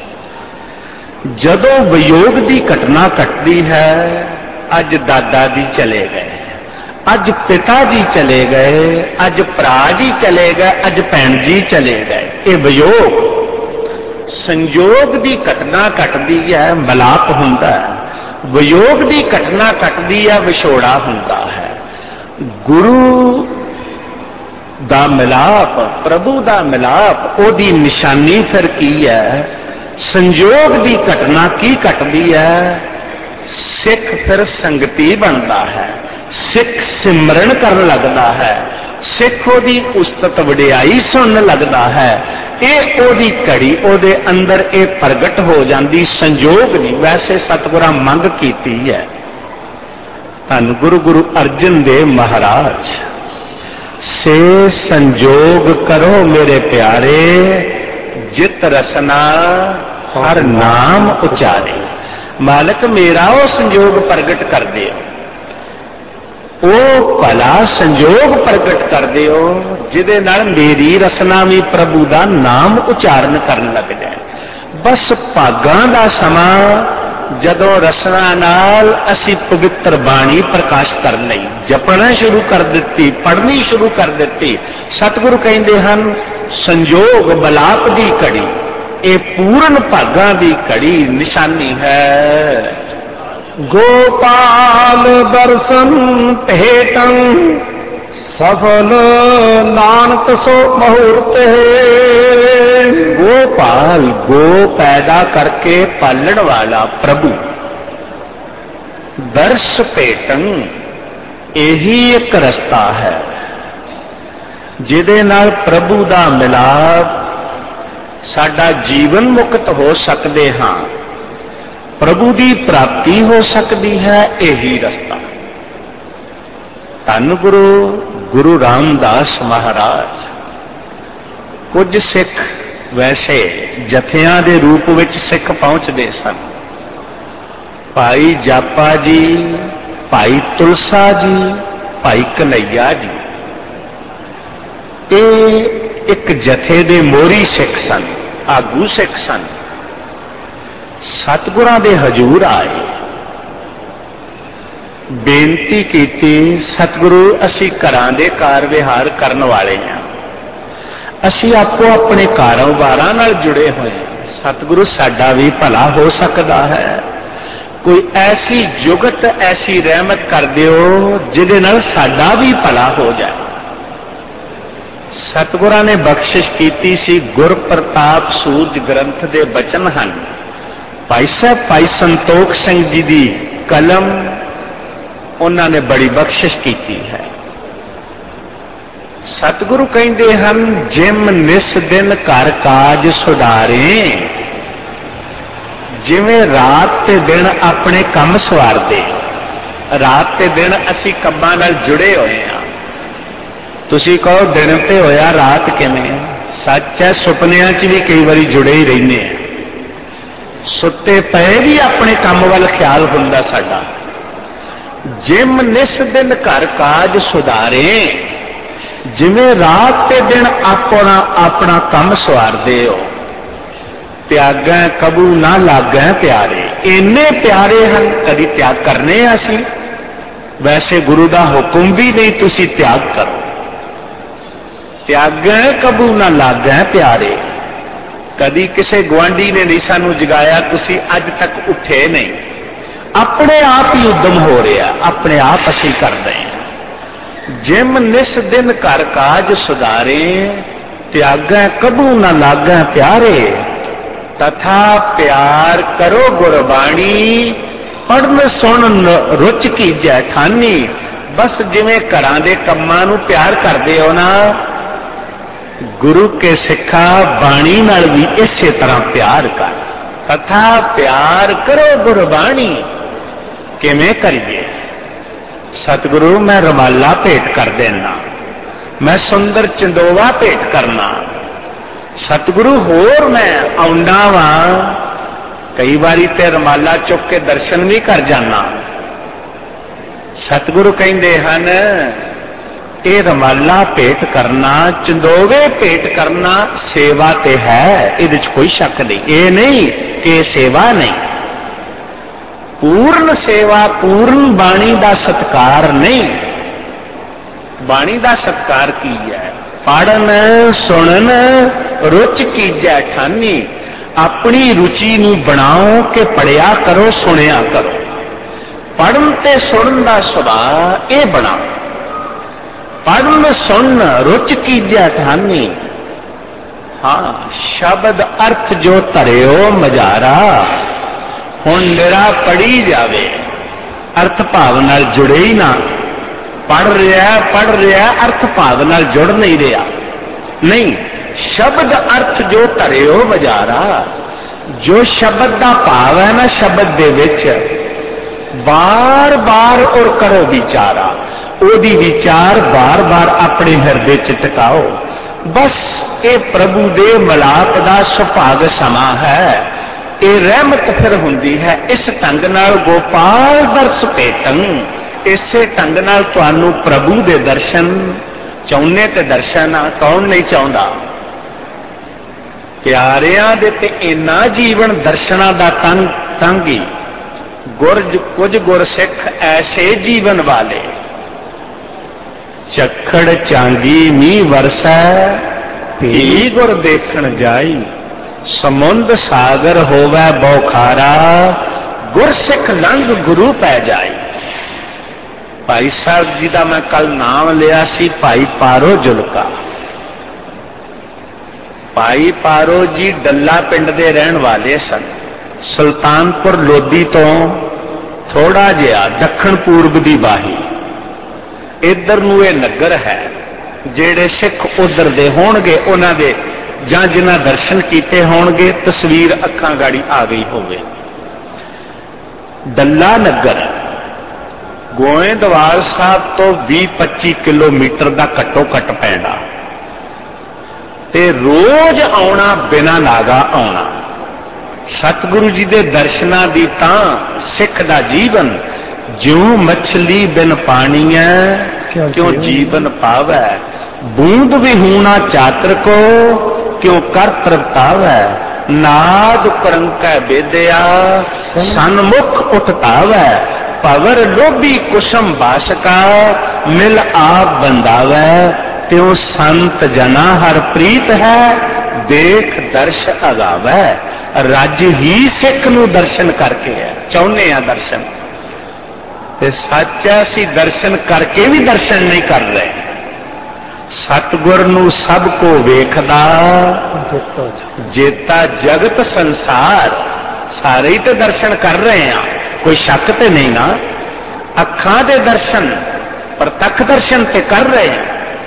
ਜਦੋਂ ਵਿਯੋਗ ਦੀ ਘਟਨਾ ਘਟਦੀ ਹੈ, ਅੱਜ ਦਾਦਾ ਜੀ ਚਲੇ ਗਏ, ਅੱਜ ਪਿਤਾ ਜੀ ਚਲੇ ਗਏ, ਅੱਜ ਭਰਾ ਜੀ ਚਲੇ ਗਏ, ਅੱਜ ਭੈਣ ਜੀ ਚਲੇ ਗਏ, ਇਹ ਵਿਯੋਗ। ਸੰਜੋਗ ਦੀ ਘਟਨਾ ਘਟਦੀ ਹੈ, ਮਿਲਾਪ ਹੁੰਦਾ ਹੈ। ਵਿਯੋਗ ਦੀ ਘਟਨਾ ਘਟਦੀ ਹੈ, ਵਿਛੋੜਾ ਹੁੰਦਾ ਹੈ। ਗੁਰੂ ਦਾ ਮਿਲਾਪ, ਪ੍ਰਭੂ ਦਾ ਮਿਲਾਪ, ਉਹਦੀ ਨਿਸ਼ਾਨੀ ਫਿਰ ਕੀ ਹੈ? ਸੰਜੋਗ ਦੀ ਘਟਨਾ ਕੀ ਘਟਦੀ ਹੈ? ਸਿੱਖ ਫਿਰ ਸੰਗਤੀ ਬਣਦਾ ਹੈ, ਸਿੱਖ ਸਿਮਰਨ ਕਰਨ ਲੱਗਦਾ ਹੈ, ਸਿੱਖ ਉਹਦੀ ਉਸਤਤ ਵਡਿਆਈ ਸੁਣਨ ਲੱਗਦਾ ਹੈ। ਇਹ ਉਹਦੀ ਘੜੀ ਉਹਦੇ ਅੰਦਰ ਇਹ ਪ੍ਰਗਟ ਹੋ ਜਾਂਦੀ, ਸੰਜੋਗ ਨਹੀਂ। ਵੈਸੇ ਸਤਿਗੁਰਾਂ ਮੰਗ ਕੀਤੀ ਹੈ, ਧੰਨ ਗੁਰੂ ਅਰਜਨ ਦੇਵ ਮਹਾਰਾਜ, ਸੇ ਸੰਜੋਗ ਕਰੋ ਮੇਰੇ ਪਿਆਰੇ, ਜਿਤ ਰਸਨਾ ਹਰ ਨਾਮ ਉਚਾਰੇ। ਮਾਲਕ ਮੇਰਾ ਉਹ ਸੰਜੋਗ ਪ੍ਰਗਟ ਕਰ ਦਿਓ, ਉਹ ਭਲਾ ਸੰਜੋਗ ਪ੍ਰਗਟ ਕਰ ਦਿਓ ਜਿਹਦੇ ਨਾਲ ਮੇਰੀ ਰਸਨਾ ਵੀ ਪ੍ਰਭੂ ਦਾ ਨਾਮ ਉਚਾਰਨ ਕਰਨ ਲੱਗ ਜਾਏ। ਬਸ ਭਾਗਾਂ ਦਾ ਸਮਾਂ ਜਦੋਂ ਰਸਨਾ ਨਾਲ ਅਸੀਂ ਪਵਿੱਤਰ ਬਾਣੀ ਪ੍ਰਕਾਸ਼ ਕਰਨ ਲਈ ਜਪਣਾ ਸ਼ੁਰੂ ਕਰ ਦਿੱਤੀ, ਪੜ੍ਹਨੀ ਸ਼ੁਰੂ ਕਰ ਦਿੱਤੀ। ਸਤਿਗੁਰੂ ਕਹਿੰਦੇ ਹਨ, ਸੰਜੋਗ ਬਲਾਪ ਦੀ ਘੜੀ, ਇਹ ਪੂਰਨ ਭਾਗਾਂ ਦੀ ਘੜੀ ਨਿਸ਼ਾਨੀ ਹੈ। ਗੋਪਾਲ ਦਰਸ਼ਨ ਭੇਟੰ ਸਫਲ ਨਾਨਕ ਸੋ ਮਹੂਰਤ ਹੈ। ਗੋਪਾਲ, ਗੋ ਪੈਦਾ ਕਰਕੇ ਪਾਲਣ ਵਾਲਾ ਪ੍ਰਭੂ। ਦਰਸ਼ ਭੇਟੰ, ਇਹੀ ਇੱਕ ਰਸਤਾ ਹੈ ਜਿਹਦੇ ਨਾਲ ਪ੍ਰਭੂ ਦਾ ਮਿਲਾਪ, ਸਾਡਾ ਜੀਵਨ ਮੁਕਤ ਹੋ ਸਕਦੇ ਹਾਂ, ਪ੍ਰਭੂ ਦੀ ਪ੍ਰਾਪਤੀ ਹੋ ਸਕਦੀ ਹੈ। ਇਹੀ ਰਸਤਾ। ਧੰਨ ਗੁਰੂ ਰਾਮਦਾਸ ਮਹਾਰਾਜ। ਕੁਝ ਸਿੱਖ ਵੈਸੇ ਜਥਿਆਂ ਦੇ ਰੂਪ ਵਿੱਚ ਸਿੱਖ ਪਹੁੰਚਦੇ ਸਨ। ਭਾਈ ਜਾਪਾ ਜੀ, ਭਾਈ ਤੁਲਸਾ ਜੀ, ਭਾਈ ਕਨਈਆ ਜੀ, ਇਹ ਇੱਕ ਜਥੇ ਦੇ ਮੋਹਰੀ ਸਿੱਖ ਸਨ, ਆਗੂ ਸਿੱਖ ਸਨ। ਸਤਿਗੁਰਾਂ ਦੇ ਹਜ਼ੂਰ ਆਏ, ਬੇਨਤੀ ਕੀਤੀ, ਸਤਿਗੁਰੂ ਅਸੀਂ ਘਰਾਂ ਦੇ ਕਾਰ ਵਿਹਾਰ ਕਰਨ ਵਾਲੇ ਹਾਂ, ਅਸੀਂ ਆਪੋ ਆਪਣੇ ਕਾਰੋਬਾਰਾਂ ਨਾਲ ਜੁੜੇ ਹੋਏ ਹਾਂ। ਸਤਿਗੁਰੂ ਸਾਡਾ ਵੀ ਭਲਾ ਹੋ ਸਕਦਾ ਹੈ, ਕੋਈ ਐਸੀ ਜੁਗਤ, ਐਸੀ ਰਹਿਮਤ ਕਰ ਦਿਓ ਜਿਹਦੇ ਨਾਲ ਸਾਡਾ ਵੀ ਭਲਾ ਹੋ ਜਾਏ। ਸਤਿਗੁਰਾਂ ਨੇ ਬਖਸ਼ਿਸ਼ ਕੀਤੀ ਸੀ। ਗੁਰ ਪ੍ਰਤਾਪ ਸੂਰਜ ਗ੍ਰੰਥ ਦੇ ਬਚਨ ਹਨ। ਭਾਈ ਸਾਹਿਬ ਭਾਈ ਸੰਤੋਖ ਸਿੰਘ ਜੀ ਦੀ ਕਲਮ, ਉਹਨਾਂ ਨੇ ਬੜੀ ਬਖਸ਼ਿਸ਼ ਕੀਤੀ ਹੈ। ਸਤਿਗੁਰੂ ਕਹਿੰਦੇ ਹਨ, ਜਿਮ ਨਿਸ ਦਿਨ ਘਰ ਕਾਜ ਸੁਧਾਰੇ, ਜਿਵੇਂ ਰਾਤ ਤੇ ਦਿਨ ਆਪਣੇ ਕੰਮ ਸਵਾਰਦੇ। ਰਾਤ ਤੇ ਦਿਨ ਅਸੀਂ ਕੰਮਾਂ ਨਾਲ ਜੁੜੇ ਹੋਏ ਹਾਂ। ਤੁਸੀਂ ਕਹੋ ਦਿਨ ਤੇ ਹੋਇਆ, ਰਾਤ ਕਿਵੇਂ? ਸੱਚ ਹੈ, ਸੁਪਨਿਆਂ 'ਚ ਵੀ ਕਈ ਵਾਰੀ ਜੁੜੇ ਹੀ ਰਹਿੰਦੇ ਆ। ਸੁੱਤੇ ਪਏ ਵੀ ਆਪਣੇ ਕੰਮ ਵੱਲ ਖਿਆਲ ਹੁੰਦਾ ਸਾਡਾ। ਜਿਮ ਨਿਸ ਦਿਨ ਘਰ ਕਾਜ ਸੁਧਾਰੇ, ਜਿਵੇਂ ਰਾਤ ਤੇ ਦਿਨ ਆਪਣਾ ਆਪਣਾ ਕੰਮ ਸਵਾਰਦੇ ਹੋ। ਤਿਆਗੈ ਕਬੂ ਨਾ ਲਾਗੈ ਪਿਆਰੇ, ਇੰਨੇ ਪਿਆਰੇ ਹਨ, ਕਦੀ ਤਿਆਗ ਕਰਨੇ ਆ ਅਸੀਂ? ਵੈਸੇ ਗੁਰੂ ਦਾ ਹੁਕਮ ਵੀ ਨਹੀਂ ਤੁਸੀਂ ਤਿਆਗ ਕਰੋ। ਤਿਆਗੈ ਕਬੂ ਨਾ ਲਾਗੈ ਪਿਆਰੇ, ਕਦੀ ਕਿਸੇ ਗੁਆਂਢੀ ਨੇ ਨਹੀਂ ਸਾਨੂੰ ਜਗਾਇਆ, ਤੁਸੀਂ ਅੱਜ ਤੱਕ ਉੱਠੇ ਨਹੀਂ। ਆਪਣੇ ਆਪ ਹੀ ਉਦਮ ਹੋ ਰਿਹਾ, ਆਪਣੇ ਆਪ ਅਸੀਂ ਕਰਦੇ ਹਾਂ। ਜਿਮ ਨਿਸ ਦਿਨ ਘਰ ਕਾਜ ਸੁਧਾਰੇ, ਤਿਆਗੈ ਕਬੂ ਨਾ ਲਾਗੈ ਪਿਆਰੇ, ਤਥਾ ਪਿਆਰ ਕਰੋ ਗੁਰਬਾਣੀ, ਪੜਨ ਸੁਣ ਰੁਚ ਕੀਜੈ ਠਾਨੀ। ਬਸ ਜਿਵੇਂ ਘਰਾਂ ਦੇ ਕੰਮਾਂ ਨੂੰ ਪਿਆਰ ਕਰਦੇ ਹੋ ਨਾ, ਗੁਰੂ ਕੇ ਸਿੱਖਾ ਬਾਣੀ ਨਾਲ ਵੀ ਇਸੇ ਤਰ੍ਹਾਂ ਪਿਆਰ ਕਰ। ਤਥਾ ਪਿਆਰ ਕਰੋ ਗੁਰਬਾਣੀ, ਕਿਵੇਂ ਕਰੀਏ? ਸਤਿਗੁਰੂ ਮੈਂ ਰੁਮਾਲਾ ਭੇਟ ਕਰ ਦੇਣਾ, ਮੈਂ ਸੁੰਦਰ ਚੰਦੋਵਾ ਭੇਟ ਕਰਨਾ। ਸਤਿਗੁਰੂ ਹੋਰ ਮੈਂ ਆਉਂਦਾ ਵਾਂ, ਕਈ ਵਾਰੀ ਤੇ ਰੁਮਾਲਾ ਚੁੱਕ ਕੇ ਦਰਸ਼ਨ ਵੀ ਕਰ ਜਾਣਾ। ਸਤਿਗੁਰੂ ਕਹਿੰਦੇ ਹਨ ਇਹ ਰੁਮਾਲਾ ਭੇਟ ਕਰਨਾ, ਚੰਦੋਵੇ ਭੇਟ ਕਰਨਾ ਸੇਵਾ ਤੇ ਹੈ, ਇਹਦੇ 'ਚ ਕੋਈ ਸ਼ੱਕ ਨਹੀਂ। ਇਹ ਨਹੀਂ ਕਿ ਇਹ ਸੇਵਾ ਨਹੀਂ, ਪੂਰਨ ਸੇਵਾ, ਪੂਰਨ ਬਾਣੀ ਦਾ ਸਤਿਕਾਰ ਨਹੀਂ। ਬਾਣੀ ਦਾ ਸਤਿਕਾਰ ਕੀ ਹੈ? ਪੜਨ ਸੁਣਨ ਰੁਚ ਕੀਜੈ ਠਾਨੀ, ਆਪਣੀ ਰੁਚੀ ਨੂੰ ਬਣਾਓ ਕਿ ਪੜਿਆ ਕਰੋ, ਸੁਣਿਆ ਕਰੋ। ਪੜਨ ਤੇ ਸੁਣਨ ਦਾ ਸੁਭਾਅ ਇਹ ਬਣਾਓ। ਪੜਨ ਸੁਣਨ ਰੁਚ ਕੀਜੈ ਠਾਨੀ। ਹਾਂ, ਸ਼ਬਦ ਅਰਥ ਜੋ ਧਰਿਓ ਮਝਾਰਾ, ਹੁਣ ਨਿਰਾ ਪੜੀ ਜਾਵੇ, ਅਰਥ ਭਾਵ ਨਾਲ ਜੁੜੇ ਹੀ ਨਾ। ਪੜ ਰਿਹਾ ਅਰਥ ਭਾਵ ਨਾਲ ਜੁੜ ਨਹੀਂ ਰਿਹਾ। ਨਹੀਂ, ਸ਼ਬਦ ਅਰਥ ਜੋ ਧਰਿਓ ਮਝਾਰਾ, ਜੋ ਸ਼ਬਦ ਦਾ ਭਾਵ ਹੈ ਨਾ, ਸ਼ਬਦ ਦੇ ਵਿੱਚ ਬਾਰ ਬਾਰ ਔਰ ਕਰੋ ਵਿਚਾਰਾ, ਉਹਦੀ ਵਿਚਾਰ ਬਾਰ ਬਾਰ ਆਪਣੇ ਹਿਰਦੇ 'ਚ ਟਿਕਾਓ। ਬਸ ਇਹ ਪ੍ਰਭੂ ਦੇ ਮਿਲਾਪ ਦਾ ਸੁਭਾਗ ਸਮਾਂ ਹੈ। ਇਹ ਰਹਿਮਤ ਫਿਰ ਹੁੰਦੀ ਹੈ। ਇਸ ਢੰਗ ਨਾਲ ਗੋਪਾਲ ਦਰਸ ਭੇਟੰ, ਇਸੇ ਢੰਗ ਨਾਲ ਤੁਹਾਨੂੰ ਪ੍ਰਭੂ ਦੇ ਦਰਸ਼ਨ ਚਾਹੁੰਦੇ ਤੇ ਦਰਸ਼ਨ ਆ, ਕੌਣ ਨਹੀਂ ਚਾਹੁੰਦਾ? ਪਿਆਰਿਆਂ ਦੇ ਤੇ ਇੰਨਾ ਜੀਵਨ ਦਰਸ਼ਨਾਂ ਦਾ ਤੰਗੀ। ਕੁਝ ਗੁਰਸਿੱਖ ਐਸੇ ਜੀਵਨ ਵਾਲੇ, ਚੱਖੜ ਚਾਂਗੀ ਮੀਂਹ ਵਰਸੈ, ਭੀ ਗੁਰ ਦੇਖਣ ਜਾਈ, ਸਮੁੰਦ ਸਾਗਰ ਹੋਵੈ ਬੌਖਾਰਾ, ਗੁਰਸਿੱਖ ਲੰਘ ਗੁਰੂ ਪੈ ਜਾਈ। ਭਾਈ ਸਾਹਿਬ ਜੀ ਦਾ ਮੈਂ ਕੱਲ ਨਾਮ ਲਿਆ ਸੀ, ਭਾਈ ਪਾਰੋ ਜੁਲਕਾ। ਭਾਈ ਪਾਰੋ ਜੀ ਡੱਲਾ ਪਿੰਡ ਦੇ ਰਹਿਣ ਵਾਲੇ ਸਨ। ਸੁਲਤਾਨਪੁਰ ਲੋਧੀ ਤੋਂ ਥੋੜਾ ਜਿਹਾ ਦੱਖਣ ਪੂਰਬ ਦੀ ਬਾਹੀ, ਇੱਧਰ ਨੂੰ ਇਹ ਨਗਰ ਹੈ। ਜਿਹੜੇ ਸਿੱਖ ਉਧਰ ਦੇ ਹੋਣਗੇ, ਉਹਨਾਂ ਦੇ ਜਾਂ ਜਿਨ੍ਹਾਂ ਦਰਸ਼ਨ ਕੀਤੇ ਹੋਣਗੇ, ਤਸਵੀਰ ਅੱਖਾਂ ਗਾੜੀ ਆ ਗਈ ਹੋਵੇ। ਡੱਲਾ ਨਗਰ ਗੋਇੰਦਵਾਲ ਸਾਹਿਬ ਤੋਂ 20-25 ਕਿਲੋਮੀਟਰ ਦਾ ਘੱਟੋ ਘੱਟ ਪੈਂਦਾ, ਤੇ ਰੋਜ਼ ਆਉਣਾ, ਬਿਨਾਂ ਨਾਗਾ ਆਉਣਾ। ਸਤਿਗੁਰੂ ਜੀ ਦੇ ਦਰਸ਼ਨਾਂ ਦੀ ਤਾਂ ਸਿੱਖ ਦਾ ਜੀਵਨ ਜਿਉਂ ਮੱਛਲੀ ਬਿਨ ਪਾਣੀਐ, ਕਿਉਂ ਜੀਵਨ ਪਾਵੈ, ਬੂੰਦ ਵੀ ਹੂਣਾ ਚਾਤਰ ਕੋ, ਕਿਉਂ ਕਰ ਤ੍ਰਿਪਤਾਵੈ, ਨਾਦ ਕਰੰਕੈ ਬੇਦਿਆ, ਸਨਮੁਖ ਉਠਤਾਵੈ, ਭਵਰ ਲੋਭੀ ਕੁਸਮ ਬਾਸਕਾ, ਮਿਲ ਆਪ ਬੰਦਾਵੈ, ਤਿਉ ਸੰਤ ਜਨਾ ਹਰ ਪ੍ਰੀਤ ਹੈ, ਦੇਖ ਦਰਸ਼ ਅਗਾਵੈ। ਰੱਜ ਹੀ ਸਿੱਖ ਨੂੰ ਦਰਸ਼ਨ ਕਰਕੇ ਹੈ, ਚਾਹੁੰਦੇ ਆ ਦਰਸ਼ਨ, ਤੇ ਸੱਚ ਹੈ ਅਸੀਂ ਦਰਸ਼ਨ ਕਰਕੇ ਵੀ ਦਰਸ਼ਨ ਨਹੀਂ ਕਰ ਰਹੇ। ਸਤਿਗੁਰ ਨੂੰ ਸਭ ਕੋ ਵੇਖਦਾ, ਜੇਤਾ ਜਗਤ ਸੰਸਾਰ, ਸਾਰੇ ਹੀ ਤੇ ਦਰਸ਼ਨ ਕਰ ਰਹੇ ਆ, ਕੋਈ ਸ਼ੱਕ ਤੇ ਨਹੀਂ ਨਾ। ਅੱਖਾਂ ਦੇ ਦਰਸ਼ਨ, ਪ੍ਰਤੱਖ ਦਰਸ਼ਨ ਤੇ ਕਰ ਰਹੇ ਆ।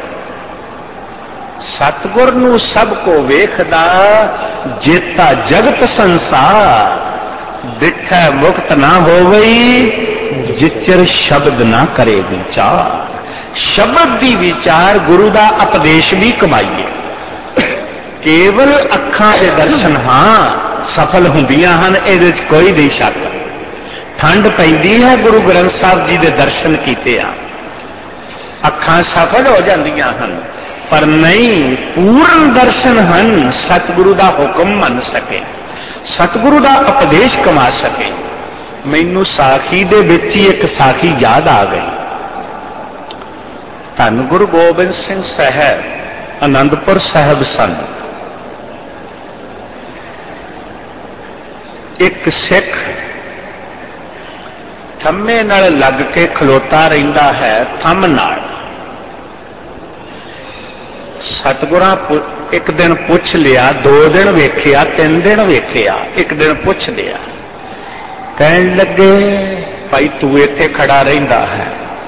ਸਤਿਗੁਰ ਨੂੰ ਸਭ ਕੋ ਵੇਖਦਾ, ਜੇਤਾ ਜਗਤ ਸੰਸਾਰ, ਦਿਠੈ ਮੁਕਤ ਨਾ ਹੋਵਈ, ਜਿਚਰ ਸ਼ਬਦ ਨਾ ਕਰੇ ਵਿਚਾਰ। ਸ਼ਬਦ ਦੀ ਵਿਚਾਰ, ਗੁਰੂ ਦਾ ਉਪਦੇਸ਼ ਵੀ ਕਮਾਈਏ। ਕੇਵਲ ਅੱਖਾਂ ਦੇ ਦਰਸ਼ਨ, ਹਾਂ सफल हुंदियां हन, इहदे च कोई नहीं शक। ठंड पैंदी है, गुरु ग्रंथ साहब जी के दर्शन कीते आ, अखां सफल हो जांदियां हन, पर नहीं पूर्ण दर्शन हन। सतगुरु का हुक्म मन सके, सतगुरु का उपदेश कमा सके। मैनू साखी दे विच ही एक साखी याद आ गई। धन गुरु गोबिंद सिंह साहब आनंदपुर साहब सन। एक सिख थम्मे नाल लग के खलोता रहिंदा है, थम नाल। सतगुरां एक दिन पुछ लिया, 2 दिन वेखिया, 3 दिन वेखिया, एक दिन पुछ लिया। कहन लगे भाई तू इत्थे खड़ा रहिंदा है।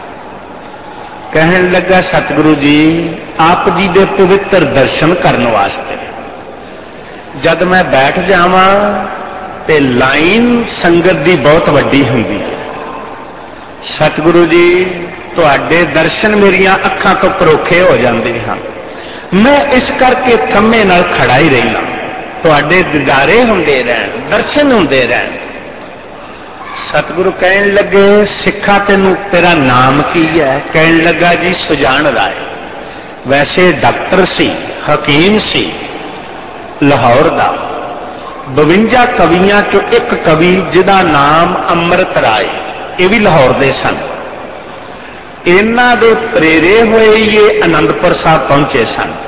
कहन लगा सतगुरु जी आप जी दे पवित्र दर्शन करने वास्ते जद मैं बैठ जावां ते लाइन संगत दी बहुत वड्डी हुंदी है। सतगुरु जी तुहाडे दर्शन मेरियां अखां तो परोखे हो जांदे हैं, मैं इस करके थम्मे नाल खड़ा ही रहना, तुहाडे दीदारे हुंदे रहन, दर्शन हुंदे रहन। सतगुरु कहन लगे सिखा तेनू तेरा नाम की है? कहन लगा जी सुजान राय। वैसे डॉक्टर सी, हकीम सी, लाहौर दा। 52 कवियां चो एक कवि जिदा नाम अमृत राय, ये भी लाहौर दे सन। इन्हां दे प्रेरे हुए ये आनंदपुर साहब पहुंचे सन।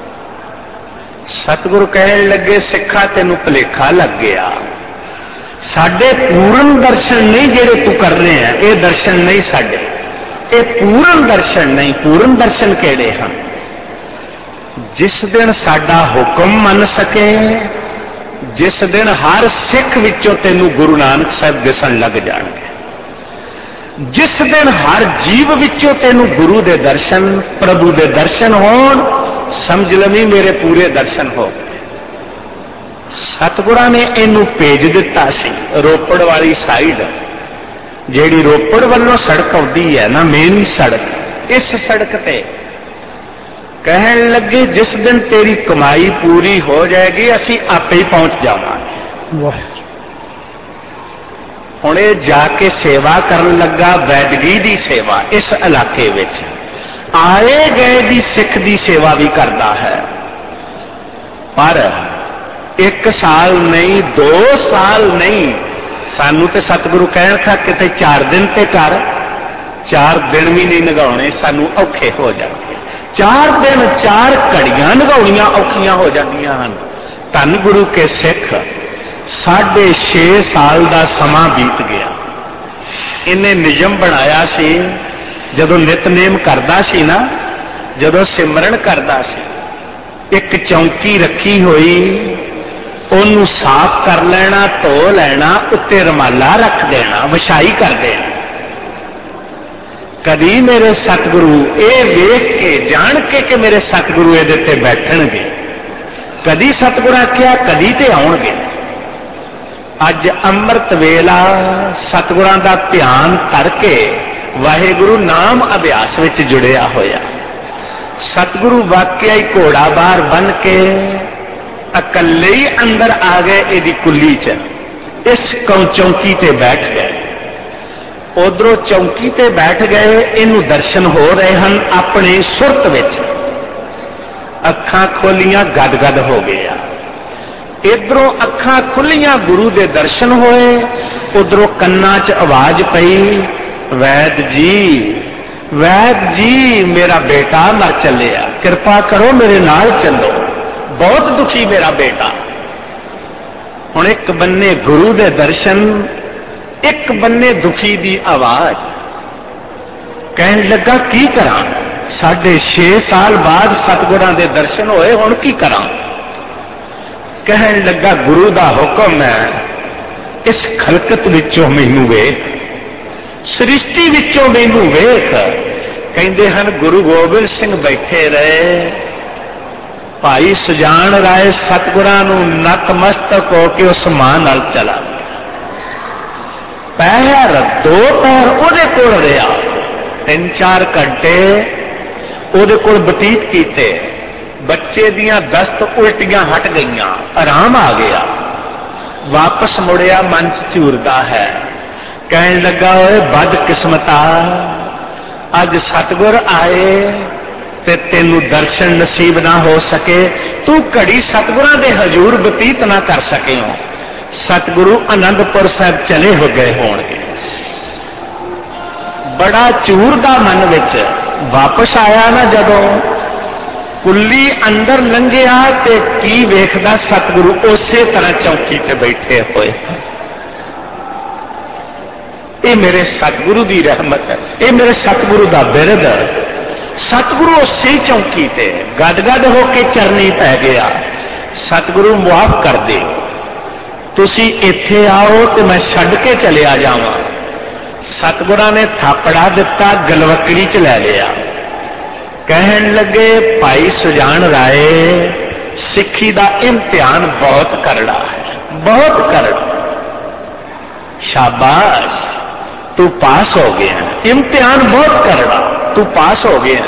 सतगुरु कहन लगे सिखा तेनू भुलेखा लग गया, साडे पूर्ण दर्शन नहीं जेड़े तू कर रहे हैं, ये दर्शन नहीं साडे, ये पूर्ण दर्शन नहीं। पूर्ण दर्शन केड़े हैं? जिस दिन साडा हुक्म मन सके, जिस दिन हर सिख विचों तेनू गुरु नानक साहब दिसन लग जाणगे, जिस दिन हर जीव विचों तेनू गुरु दे दर्शन, प्रभु दे दर्शन होण, समझ लवी मेरे पूरे दर्शन हो। सतगुरां ने इनू भेज दिता सी रोपड़ वाली साइड, जेड़ी रोपड़ वालों सड़क आउंदी है ना, मेन सड़क, इस सड़क ते कहन लगे जिस दिन तेरी कमाई पूरी हो जाएगी असी आपे ही पहुंच जावांगे। हुण ये जाके सेवा करन लगा, वैदगी दी सेवा इस इलाके विच आए गए दी सिख दी सेवा भी करता है। पर 1 साल नहीं, 2 साल नहीं, सानू तो सतगुरु कहन था किते 4 दिन ते कर, 4 दिन भी नहीं निगाने, सानू औखे हो जाएंगे। 4 दिन 4 घड़ियां निगाउणियां औखियां हो जांदियां हन। धन गुरु के सिख 6.5 साल का समा बीत गया। इन्हें नियम बनाया सी, जदों नितनेम करदा सी ना, जदों सिमरन करदा सी, एक चौकी रखी हुई, ओनू साफ कर लेना, धो लेना, उत्ते रमाला रख देना, विछाई कर देना। कदी मेरे सतगुरु ये वेख के जान के कि मेरे सतगुरु ये ते बैठणगे, कदी सतगुरु आख्या कदी ते आउणगे। अज अमृत वेला सतगुरां दा ध्यान करके वाहिगुरु नाम अभ्यास विच जुड़िया होया। सतगुरु वाकया ही घोड़ा बाहर बन के अकले ही अंदर आ गए इहदी कुल्ली च, इस चौकी ते बैठ गए। उधरों चौकी ते बैठ गए, इनू दर्शन हो रहे हैं अपने सुरत विच, अखां खोलियां गदगद हो गया। इधरों अखां खुलियां गुरु दे दर्शन होए, उधरों कन्ना च आवाज पई, वैद जी मेरा बेटा मर चलिया, कृपा करो मेरे नाल चलो, बहुत दुखी मेरा बेटा। हुण एक बन्ने गुरु दे दर्शन, एक बन्ने दुखी दी आवाज। कहन लगा की करा, 6.5 साल बाद सतगुरां दे दर्शन होए, हुण की करा। कहन लगा गुरु दा हुक्म है, इस खलकत विचों मैनू वेख, सृष्टि विचों मैनू वेख। कहंदे हन गुरु गोबिंद सिंह बैठे रहे, भाई सुजान राय सतगुरां नूं नतमस्तक होके उस मां नाल चला, पैर 2 पैर उहदे कोल रहा, 3-4 घंटे उहदे कोल बतीत कीते। बच्चे दियां दस्त उल्टियां हट गईयां, आराम आ गया। वापस मुड़िया मन च झूरदा है, कहन लगा ओए बदकिस्मता, अज सतगुर आए ते तेनू दर्शन नसीब ना हो सके, तू घड़ी सतगुरां दे हजूर बतीत ना कर सके हो, सतगुरु आनंदपुर साहब चले हो गए होणगे। बड़ा चूरदा मन विच, वापस आया ना जदों कुल्ली अंदर लंघिया ते की वेखदा सतगुरु उसे तरह चौकी ते बैठे हुए। ये मेरे सतगुरु की रहमत है, ये मेरे सतगुरु का बिरद। सतगुरु उसे चौकी ते गदगद होके चरनी पै गया, सतगुरु मुआफ कर दे, तुसी इत्थे आओ तो मैं छड्ड के चलिया जावां। सतगुरां ने थापड़ा दिता, गलवकड़ी च लै लिया। कहन लगे भाई सुजान राय, सिक्खी का इम्तिहान बहुत करड़ा है, बहुत करड़ा। शाबाश, तू पास हो गया, इम्तिहान बहुत करड़ा, तू पास हो गया।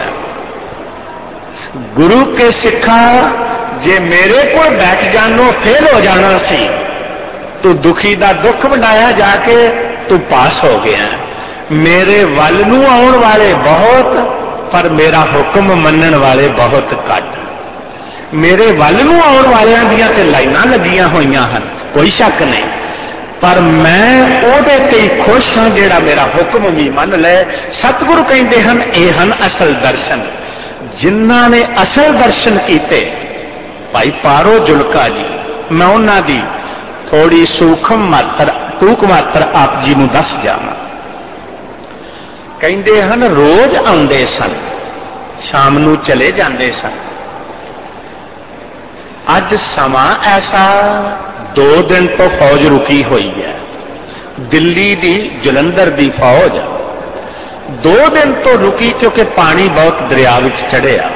गुरु के सिखा जे मेरे को बैठ जानो फेल हो जाना सी, तू दुखी का दुख वंडाया जाके तू पास हो गया। मेरे वल नूं आउण वाले बहुत, पर मेरा हुक्म मनण वाले बहुत घट। मेरे वल नूं आउण वालियां दियां ते लाइनां लगियां होईयां हन, कोई शक नहीं, पर मैं ओहदे ते ही खुश हां जिहड़ा मेरा हुक्म भी मन ले। सतगुरु कहंदे हन ये हन असल दर्शन। जिन्हां ने असल दर्शन कीते, भाई पारो जुलका जी, मैं उन्हां दी थोड़ी सूखम मात्र टूक मात्र आप जी नूं दस जावां। कहंदे हन रोज आउंदे सन, शाम नूं चले जांदे सन। अज समा ऐसा 2 दिन तो फौज रुकी हुई है, दिल्ली दी जलंधर दी फौज 2 दिन तो रुकी क्योंकि पानी बहुत दरिया विच चढ़िया।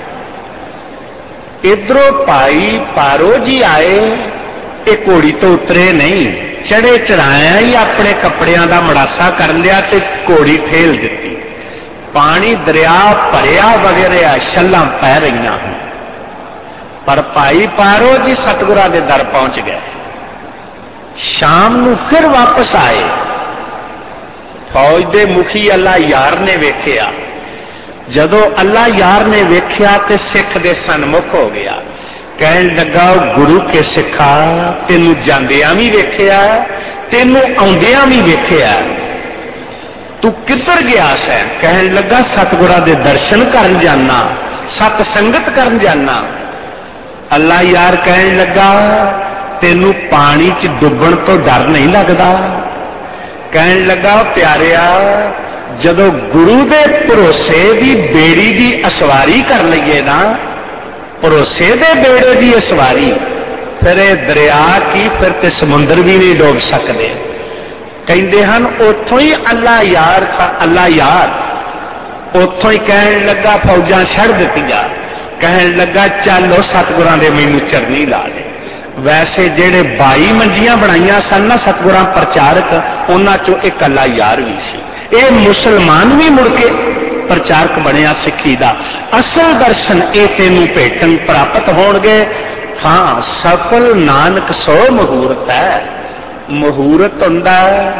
इधरों भाई पारो जी आए, एक घोड़ी तो उतरे नहीं, चढ़े चढ़ाया ही अपने कपड़ियां का मड़ासा कर लिया ते घोड़ी ठेल दी। पानी दरिया भरिया वगैरह, छल्लां पै रही हैं, पर भाई पारो जी सतगुरां दे दर पहुंच गए। शाम नूं फिर वापस आए। फौज दे मुखी अल्लाह यार ने वेख्या, जदों अल्लाह यार ने वेख्या ते सिख दे सन्मुख हो गया। कहन लगा गुरु के सिखा, तेनू जांदियां भी वेख्या, तेनू आउंदियां भी वेख्या, तू किधर गया सै? कहन लगा सतगुरां दे दर्शन करन जाना, सत संगत करन जाना। अल्लाह यार कहन लगा तेनू पानी च डुबण तो डर नहीं लगदा? कहन लगा प्यारिया, जदों गुरु दे भरोसे दी बेड़ी दी असवारी कर लईए ना, भरोसे दे बेड़े दी असवारी, फिर दरिया की, फिर ते समुंदर भी नहीं डूब सकते। कहते हैं उथों ही अल्लाह यार उथों ही कहन लगा फौजां छड़ दित्तियां, कहन लगा चलो सतगुरां दे मैनू चरनी ला दे। वैसे जेड़े 22 मंजियां बनाईयां सन ना सतगुरां प्रचारक, उन्हां चों एक अल्लाह यार भी सी। ये मुसलमान भी मुड़ के प्रचारक बनया सिक्खी दा। असल दर्शन ये तेनू भेटन प्राप्त होणगे। हाँ, सफल नानक सो मुहूर्त है। मुहूर्त हुंदा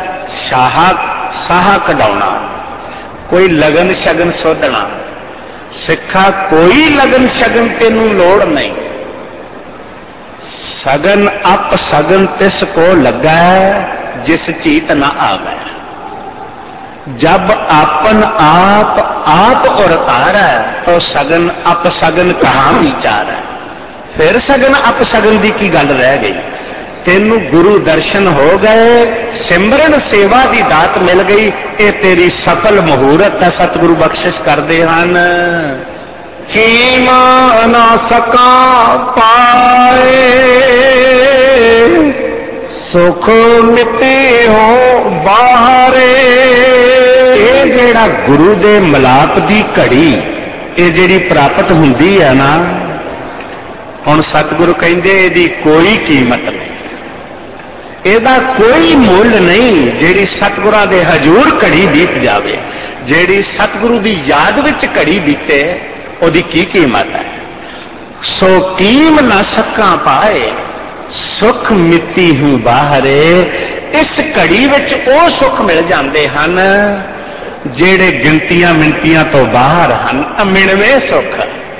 साहा कढाउणा, कोई लगन शगन सोधना। सिखा कोई लगन शगन तेनू लोड़ नहीं, सगन अप सगन तिस को लगा जिस चीत ना आवे। जब आपन आप और तारा तो सगन अप सगन कहां विचार है। फिर सगन अप सगन की गल रह गई। तेनू गुरु दर्शन हो गए, सिमरन सेवा की दात मिल गई, ये तेरी सफल मुहूर्त है। सतगुरु बख्शिश करते हैं कीमा ना सका पाए, सुख मिटे हो बाहरे। ये जेड़ा गुरु दे मिलाप की घड़ी ये जेड़ी प्राप्त हुंदी है ना, हुण सतगुरु कहंदे इहदी कोई कीमत नहीं, ਇਹਦਾ कोई मुल नहीं। जेड़ी सतगुरां दे हजूर घड़ी बीत जावे, जेड़ी सतगुरु की याद विच घड़ी बीते, ओदी की कीमत है। सो कीम ना सका पाए, सुख मिती हूं बाहरे। इस घड़ी विच वो सुख मिल जाते हैं जेड़े गिनतियां मिनतियां तो बाहर हैं। मिणवे सुख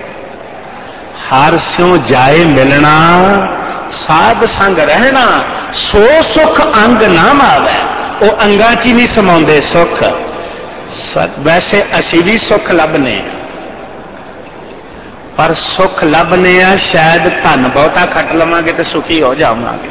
हर स्यों जाए मिलना, साध संग रहना, सो सुख अंग ना मावे। वो अंगां च ही नहीं समाउंदे सुख। वैसे असी भी सुख लभने, पर सुख लभने शायद धन बहुता खट लवांगे तो सुखी हो जावांगे,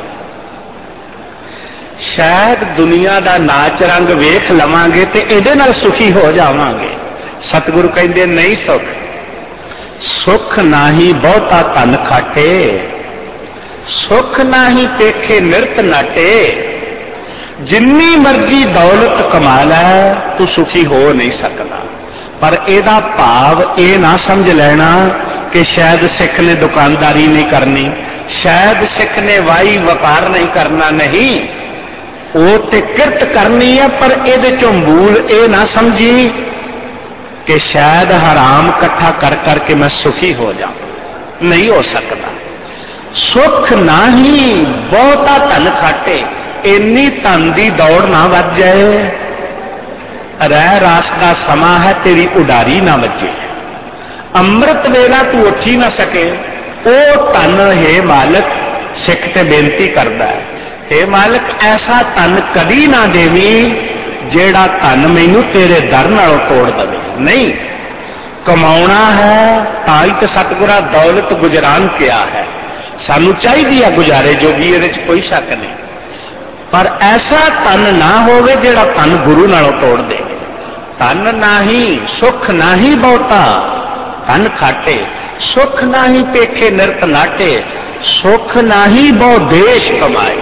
शायद दुनिया का नाच रंग वेख लवांगे तो इहदे नाल सुखी हो जावांगे। सतगुरु कहंदे नहीं सुख, सुख ना ही बहुता धन खाटे, सुख ना ही पेखे निरत नाटे। जिन्नी मर्जी दौलत कमा लै तू सुखी हो नहीं सकता। पर एदा भाव ये ना समझ लेना कि शायद सिख ने दुकानदारी नहीं करनी, शायद सिख ने वाई व्यापार नहीं करना। नहीं, वो तो किरत करनी है, पर ये चो मूल ये ना समझी कि शायद हराम इकट्ठा कर करके मैं सुखी हो जाऊं। नहीं हो सकता। सुख ना ही बहुता धन खाटे, इन्नी धन की दौड़ ना वध जाए, रह रास का समा है तेरी उडारी ना बचे, अमृत वेला तू उठ ही ना सके। वो धन हे मालिक सिख ते बेनती करता है, हे मालिक ऐसा धन कदी ना देवी जेड़ा धन मैनू तेरे दर नालों तोड़ दे। नहीं, कमाउणा है ताई तो सतगुरा दौलत गुजरान किया है, सानू चाहिदी है गुजारे जोगी, इहदे च कोई शक नहीं। पर ऐसा धन ना होवे जेड़ा धन गुरु नालों तोड़ दे। धन ना ही सुख ना ही बहुता धन खाटे, सुख ना ही पेखे निरत नाटे, सुख ना ही बहु देश कमाए।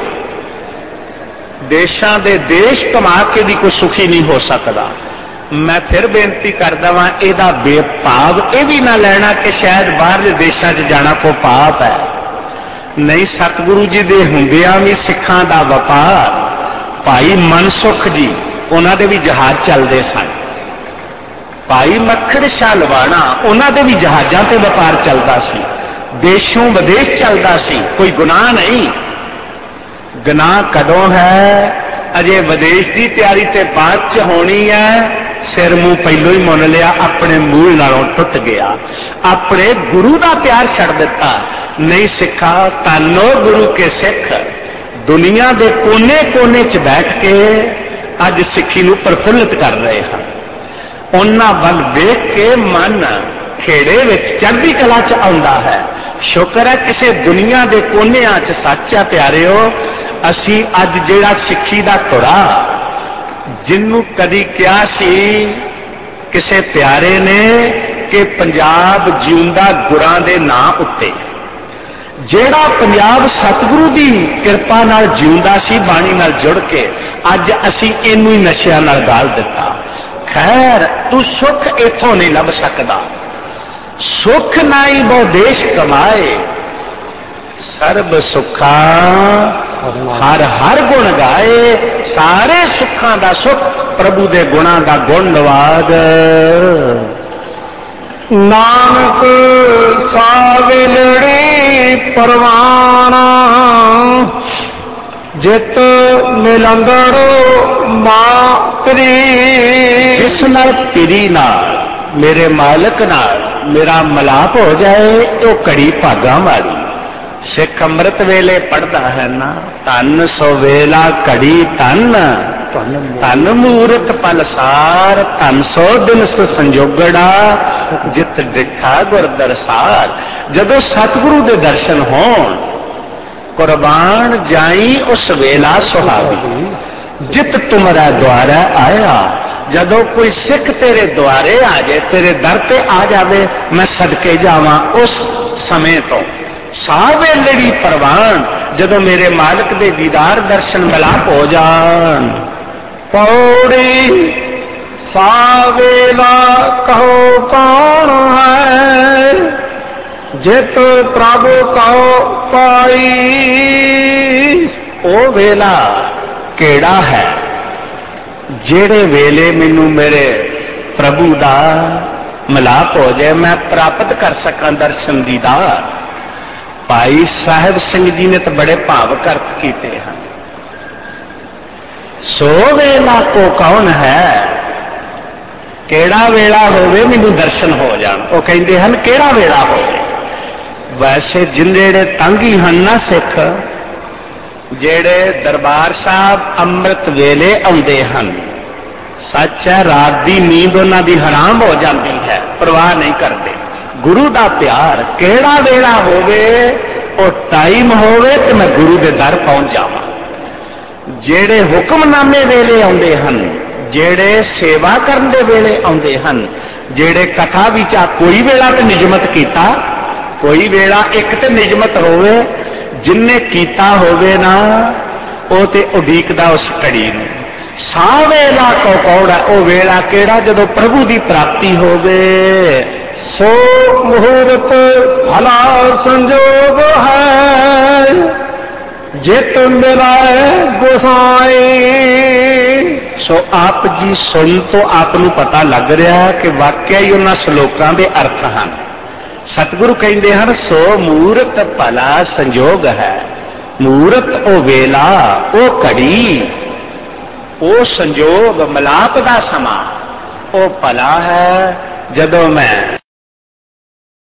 देशां दे देश कमा के भी कोई सुखी नहीं हो सकता। मैं फिर बेनती करदा वां, इहदा बेभाव यह भी ना लेना कि शायद बाहर देशों च जाना कोई पाप है। नहीं, सतगुरु जी दे हुंदियां भी सिखां दा वपार, भाई मनसुख जी उन्हां दे भी जहाज चलदे सन, भाई मखड़ शाह लवाना उन्हां दे भी जहाजां ते वपार चलदा सी, देशों विदेश चलदा सी, कोई गुनाह नहीं। गुनाह कदों है? अजे विदेश की तैयारी ते बाद च होनी है, सिर मुंह पहलों ही मुन लिया, अपने मूल नालों टुट गया, अपने गुरु का प्यार छड़ दिता। नहीं सिखा, तानो गुरु के सिख दुनिया के कोने कोने च बैठ के अज सिक्खी नूं प्रफुल्लित कर रहे हैं। उन्हां वल देख के मन खेड़े विच चढ़दी कला च आउंदा है। शुक्र है किसी दुनिया के कोनियां च सच है प्यारिओ, असी अज जिहड़ा सिक्खी दा तुरा, जिन्नू कदी क्या सी किसे प्यारे ने कि पंजाब जिउंदा गुरां दे नां उत्ते, जेड़ा पंजाब सतगुरु दी किरपा नाल जिउंदा सी बाणी नाल जुड़ के, अज असी इनू ही नशियां नाल गाल दिता। खैर तू सुख इथों नहीं लभ सकदा, सुख ना ही बहु देश कमाए, सर्ब सुखा हर हर गुण गाए। सारे सुखां दा सुख प्रभु दे गुणां दा गुण नवाद। नानक साविलड़ी परवाना, जित मिलंदड़ो मातरी। जिस नाल पिरी नाल मेरे मालिक नाल मेरा मिलाप हो जाए तो घड़ी भागां वाली। सिख अमृत वेले पढ़ता है ना, धन सो वेला घड़ी धन, धन मूरत पलसार, धन सो दिन सो संजोगड़ा, जित डिठा गुर दरसार। जदों सतगुरु दे दर्शन होण, कुर्बान जाई उस वेला सुहावी, जित तुमरा द्वारा आया। जदों कोई सिख तेरे द्वारे आ जाए, तेरे दर पे आ जावे, मैं सदके जावां उस समय तो। सावेलड़ी परवान, जदों मेरे मालिक दे दीदार दर्शन मिलाप हो जान। पौड़ी सावेला कहो कौन है, जित प्रभु कहो पाई। ओ वेला केड़ा है जेड़े वेले मैनू मेरे प्रभु दा मिलाप हो जाए, मैं प्राप्त कर सकां दर्शन दीदार। ਭਾਈ ਸਾਹਿਬ ਸਿੰਘ ਜੀ ਨੇ ਤਾਂ ਬੜੇ ਭਾਵਕ ਅਰਥ ਕੀਤੇ ਹਨ। ਸੋ ਵੇਲਾ ਕੋ ਕੌਣ ਹੈ, ਕਿਹੜਾ ਵੇਲਾ ਹੋਵੇ ਮੈਨੂੰ ਦਰਸ਼ਨ ਹੋ ਜਾਣ। ਉਹ ਕਹਿੰਦੇ ਹਨ ਕਿਹੜਾ ਵੇਲਾ ਹੋਵੇ। ਵੈਸੇ ਜਿਹੜੇ ਤੰਗ ਹੀ ਹਨ ਨਾ ਸਿੱਖ, ਜਿਹੜੇ ਦਰਬਾਰ ਸਾਹਿਬ ਅੰਮ੍ਰਿਤ ਵੇਲੇ ਆਉਂਦੇ ਹਨ, ਸੱਚ ਹੈ ਰਾਤ ਦੀ ਨੀਂਦ ਉਹਨਾਂ ਦੀ ਹਰਾਮ ਹੋ ਜਾਂਦੀ ਹੈ, ਪਰਵਾਹ ਨਹੀਂ ਕਰਦੇ। ਗੁਰੂ ਦਾ ਪਿਆਰ ਕਿਹੜਾ ਵੇਲਾ ਹੋਵੇ, ਉਹ ਟਾਈਮ ਹੋਵੇ ਤੇ ਮੈਂ ਗੁਰੂ ਦੇ ਦਰ ਪਹੁੰਚ ਜਾਵਾਂ। ਜਿਹੜੇ ਹੁਕਮਨਾਮੇ ਵੇਲੇ ਆਉਂਦੇ ਹਨ, ਜਿਹੜੇ ਸੇਵਾ ਕਰਨ ਦੇ ਵੇਲੇ ਆਉਂਦੇ ਹਨ, ਜਿਹੜੇ ਕਥਾ ਵਿੱਚ ਕੋਈ ਵੇਲਾ ਤੇ ਨਿਯਮਤ ਕੀਤਾ, ਕੋਈ ਵੇਲਾ ਇੱਕ ਤੇ ਨਿਯਮਤ ਹੋਵੇ, ਜਿਨਨੇ ਕੀਤਾ ਹੋਵੇ ਨਾ ਉਹ ਤੇ ਉਡੀਕਦਾ ਉਸ ਘੜੀ ਨੂੰ। ਸਾ ਵੇਲਾ ਕੋ ਕੌੜਾ, ਉਹ ਵੇਲਾ ਕਿਹੜਾ ਜਦੋਂ ਪ੍ਰਭੂ ਦੀ ਪ੍ਰਾਪਤੀ ਹੋਵੇ। ਸੋ ਮੁਹੂਰਤ ਭਲਾ ਸੰਜੋਗ ਹੈ, ਜਿਤ ਮਿਲਾਏ ਗੁਸਾਈ। ਸੋ ਆਪ ਜੀ ਸੁਣ ਤੋਂ ਆਪ ਨੂੰ ਪਤਾ ਲੱਗ ਰਿਹਾ ਕਿ ਵਾਕਿਆ ਹੀ ਉਹਨਾਂ ਸ਼ਲੋਕਾਂ ਦੇ ਅਰਥ ਹਨ। ਸਤਿਗੁਰੂ ਕਹਿੰਦੇ ਹਨ ਸੋ ਮੂਰਤ ਭਲਾ ਸੰਜੋਗ ਹੈ। ਮੂਰਤ ਉਹ ਵੇਲਾ, ਉਹ ਘੜੀ, ਉਹ ਸੰਜੋਗ, ਮਲਾਪ ਦਾ ਸਮਾਂ, ਉਹ ਭਲਾ ਹੈ ਜਦੋਂ ਮੈਂ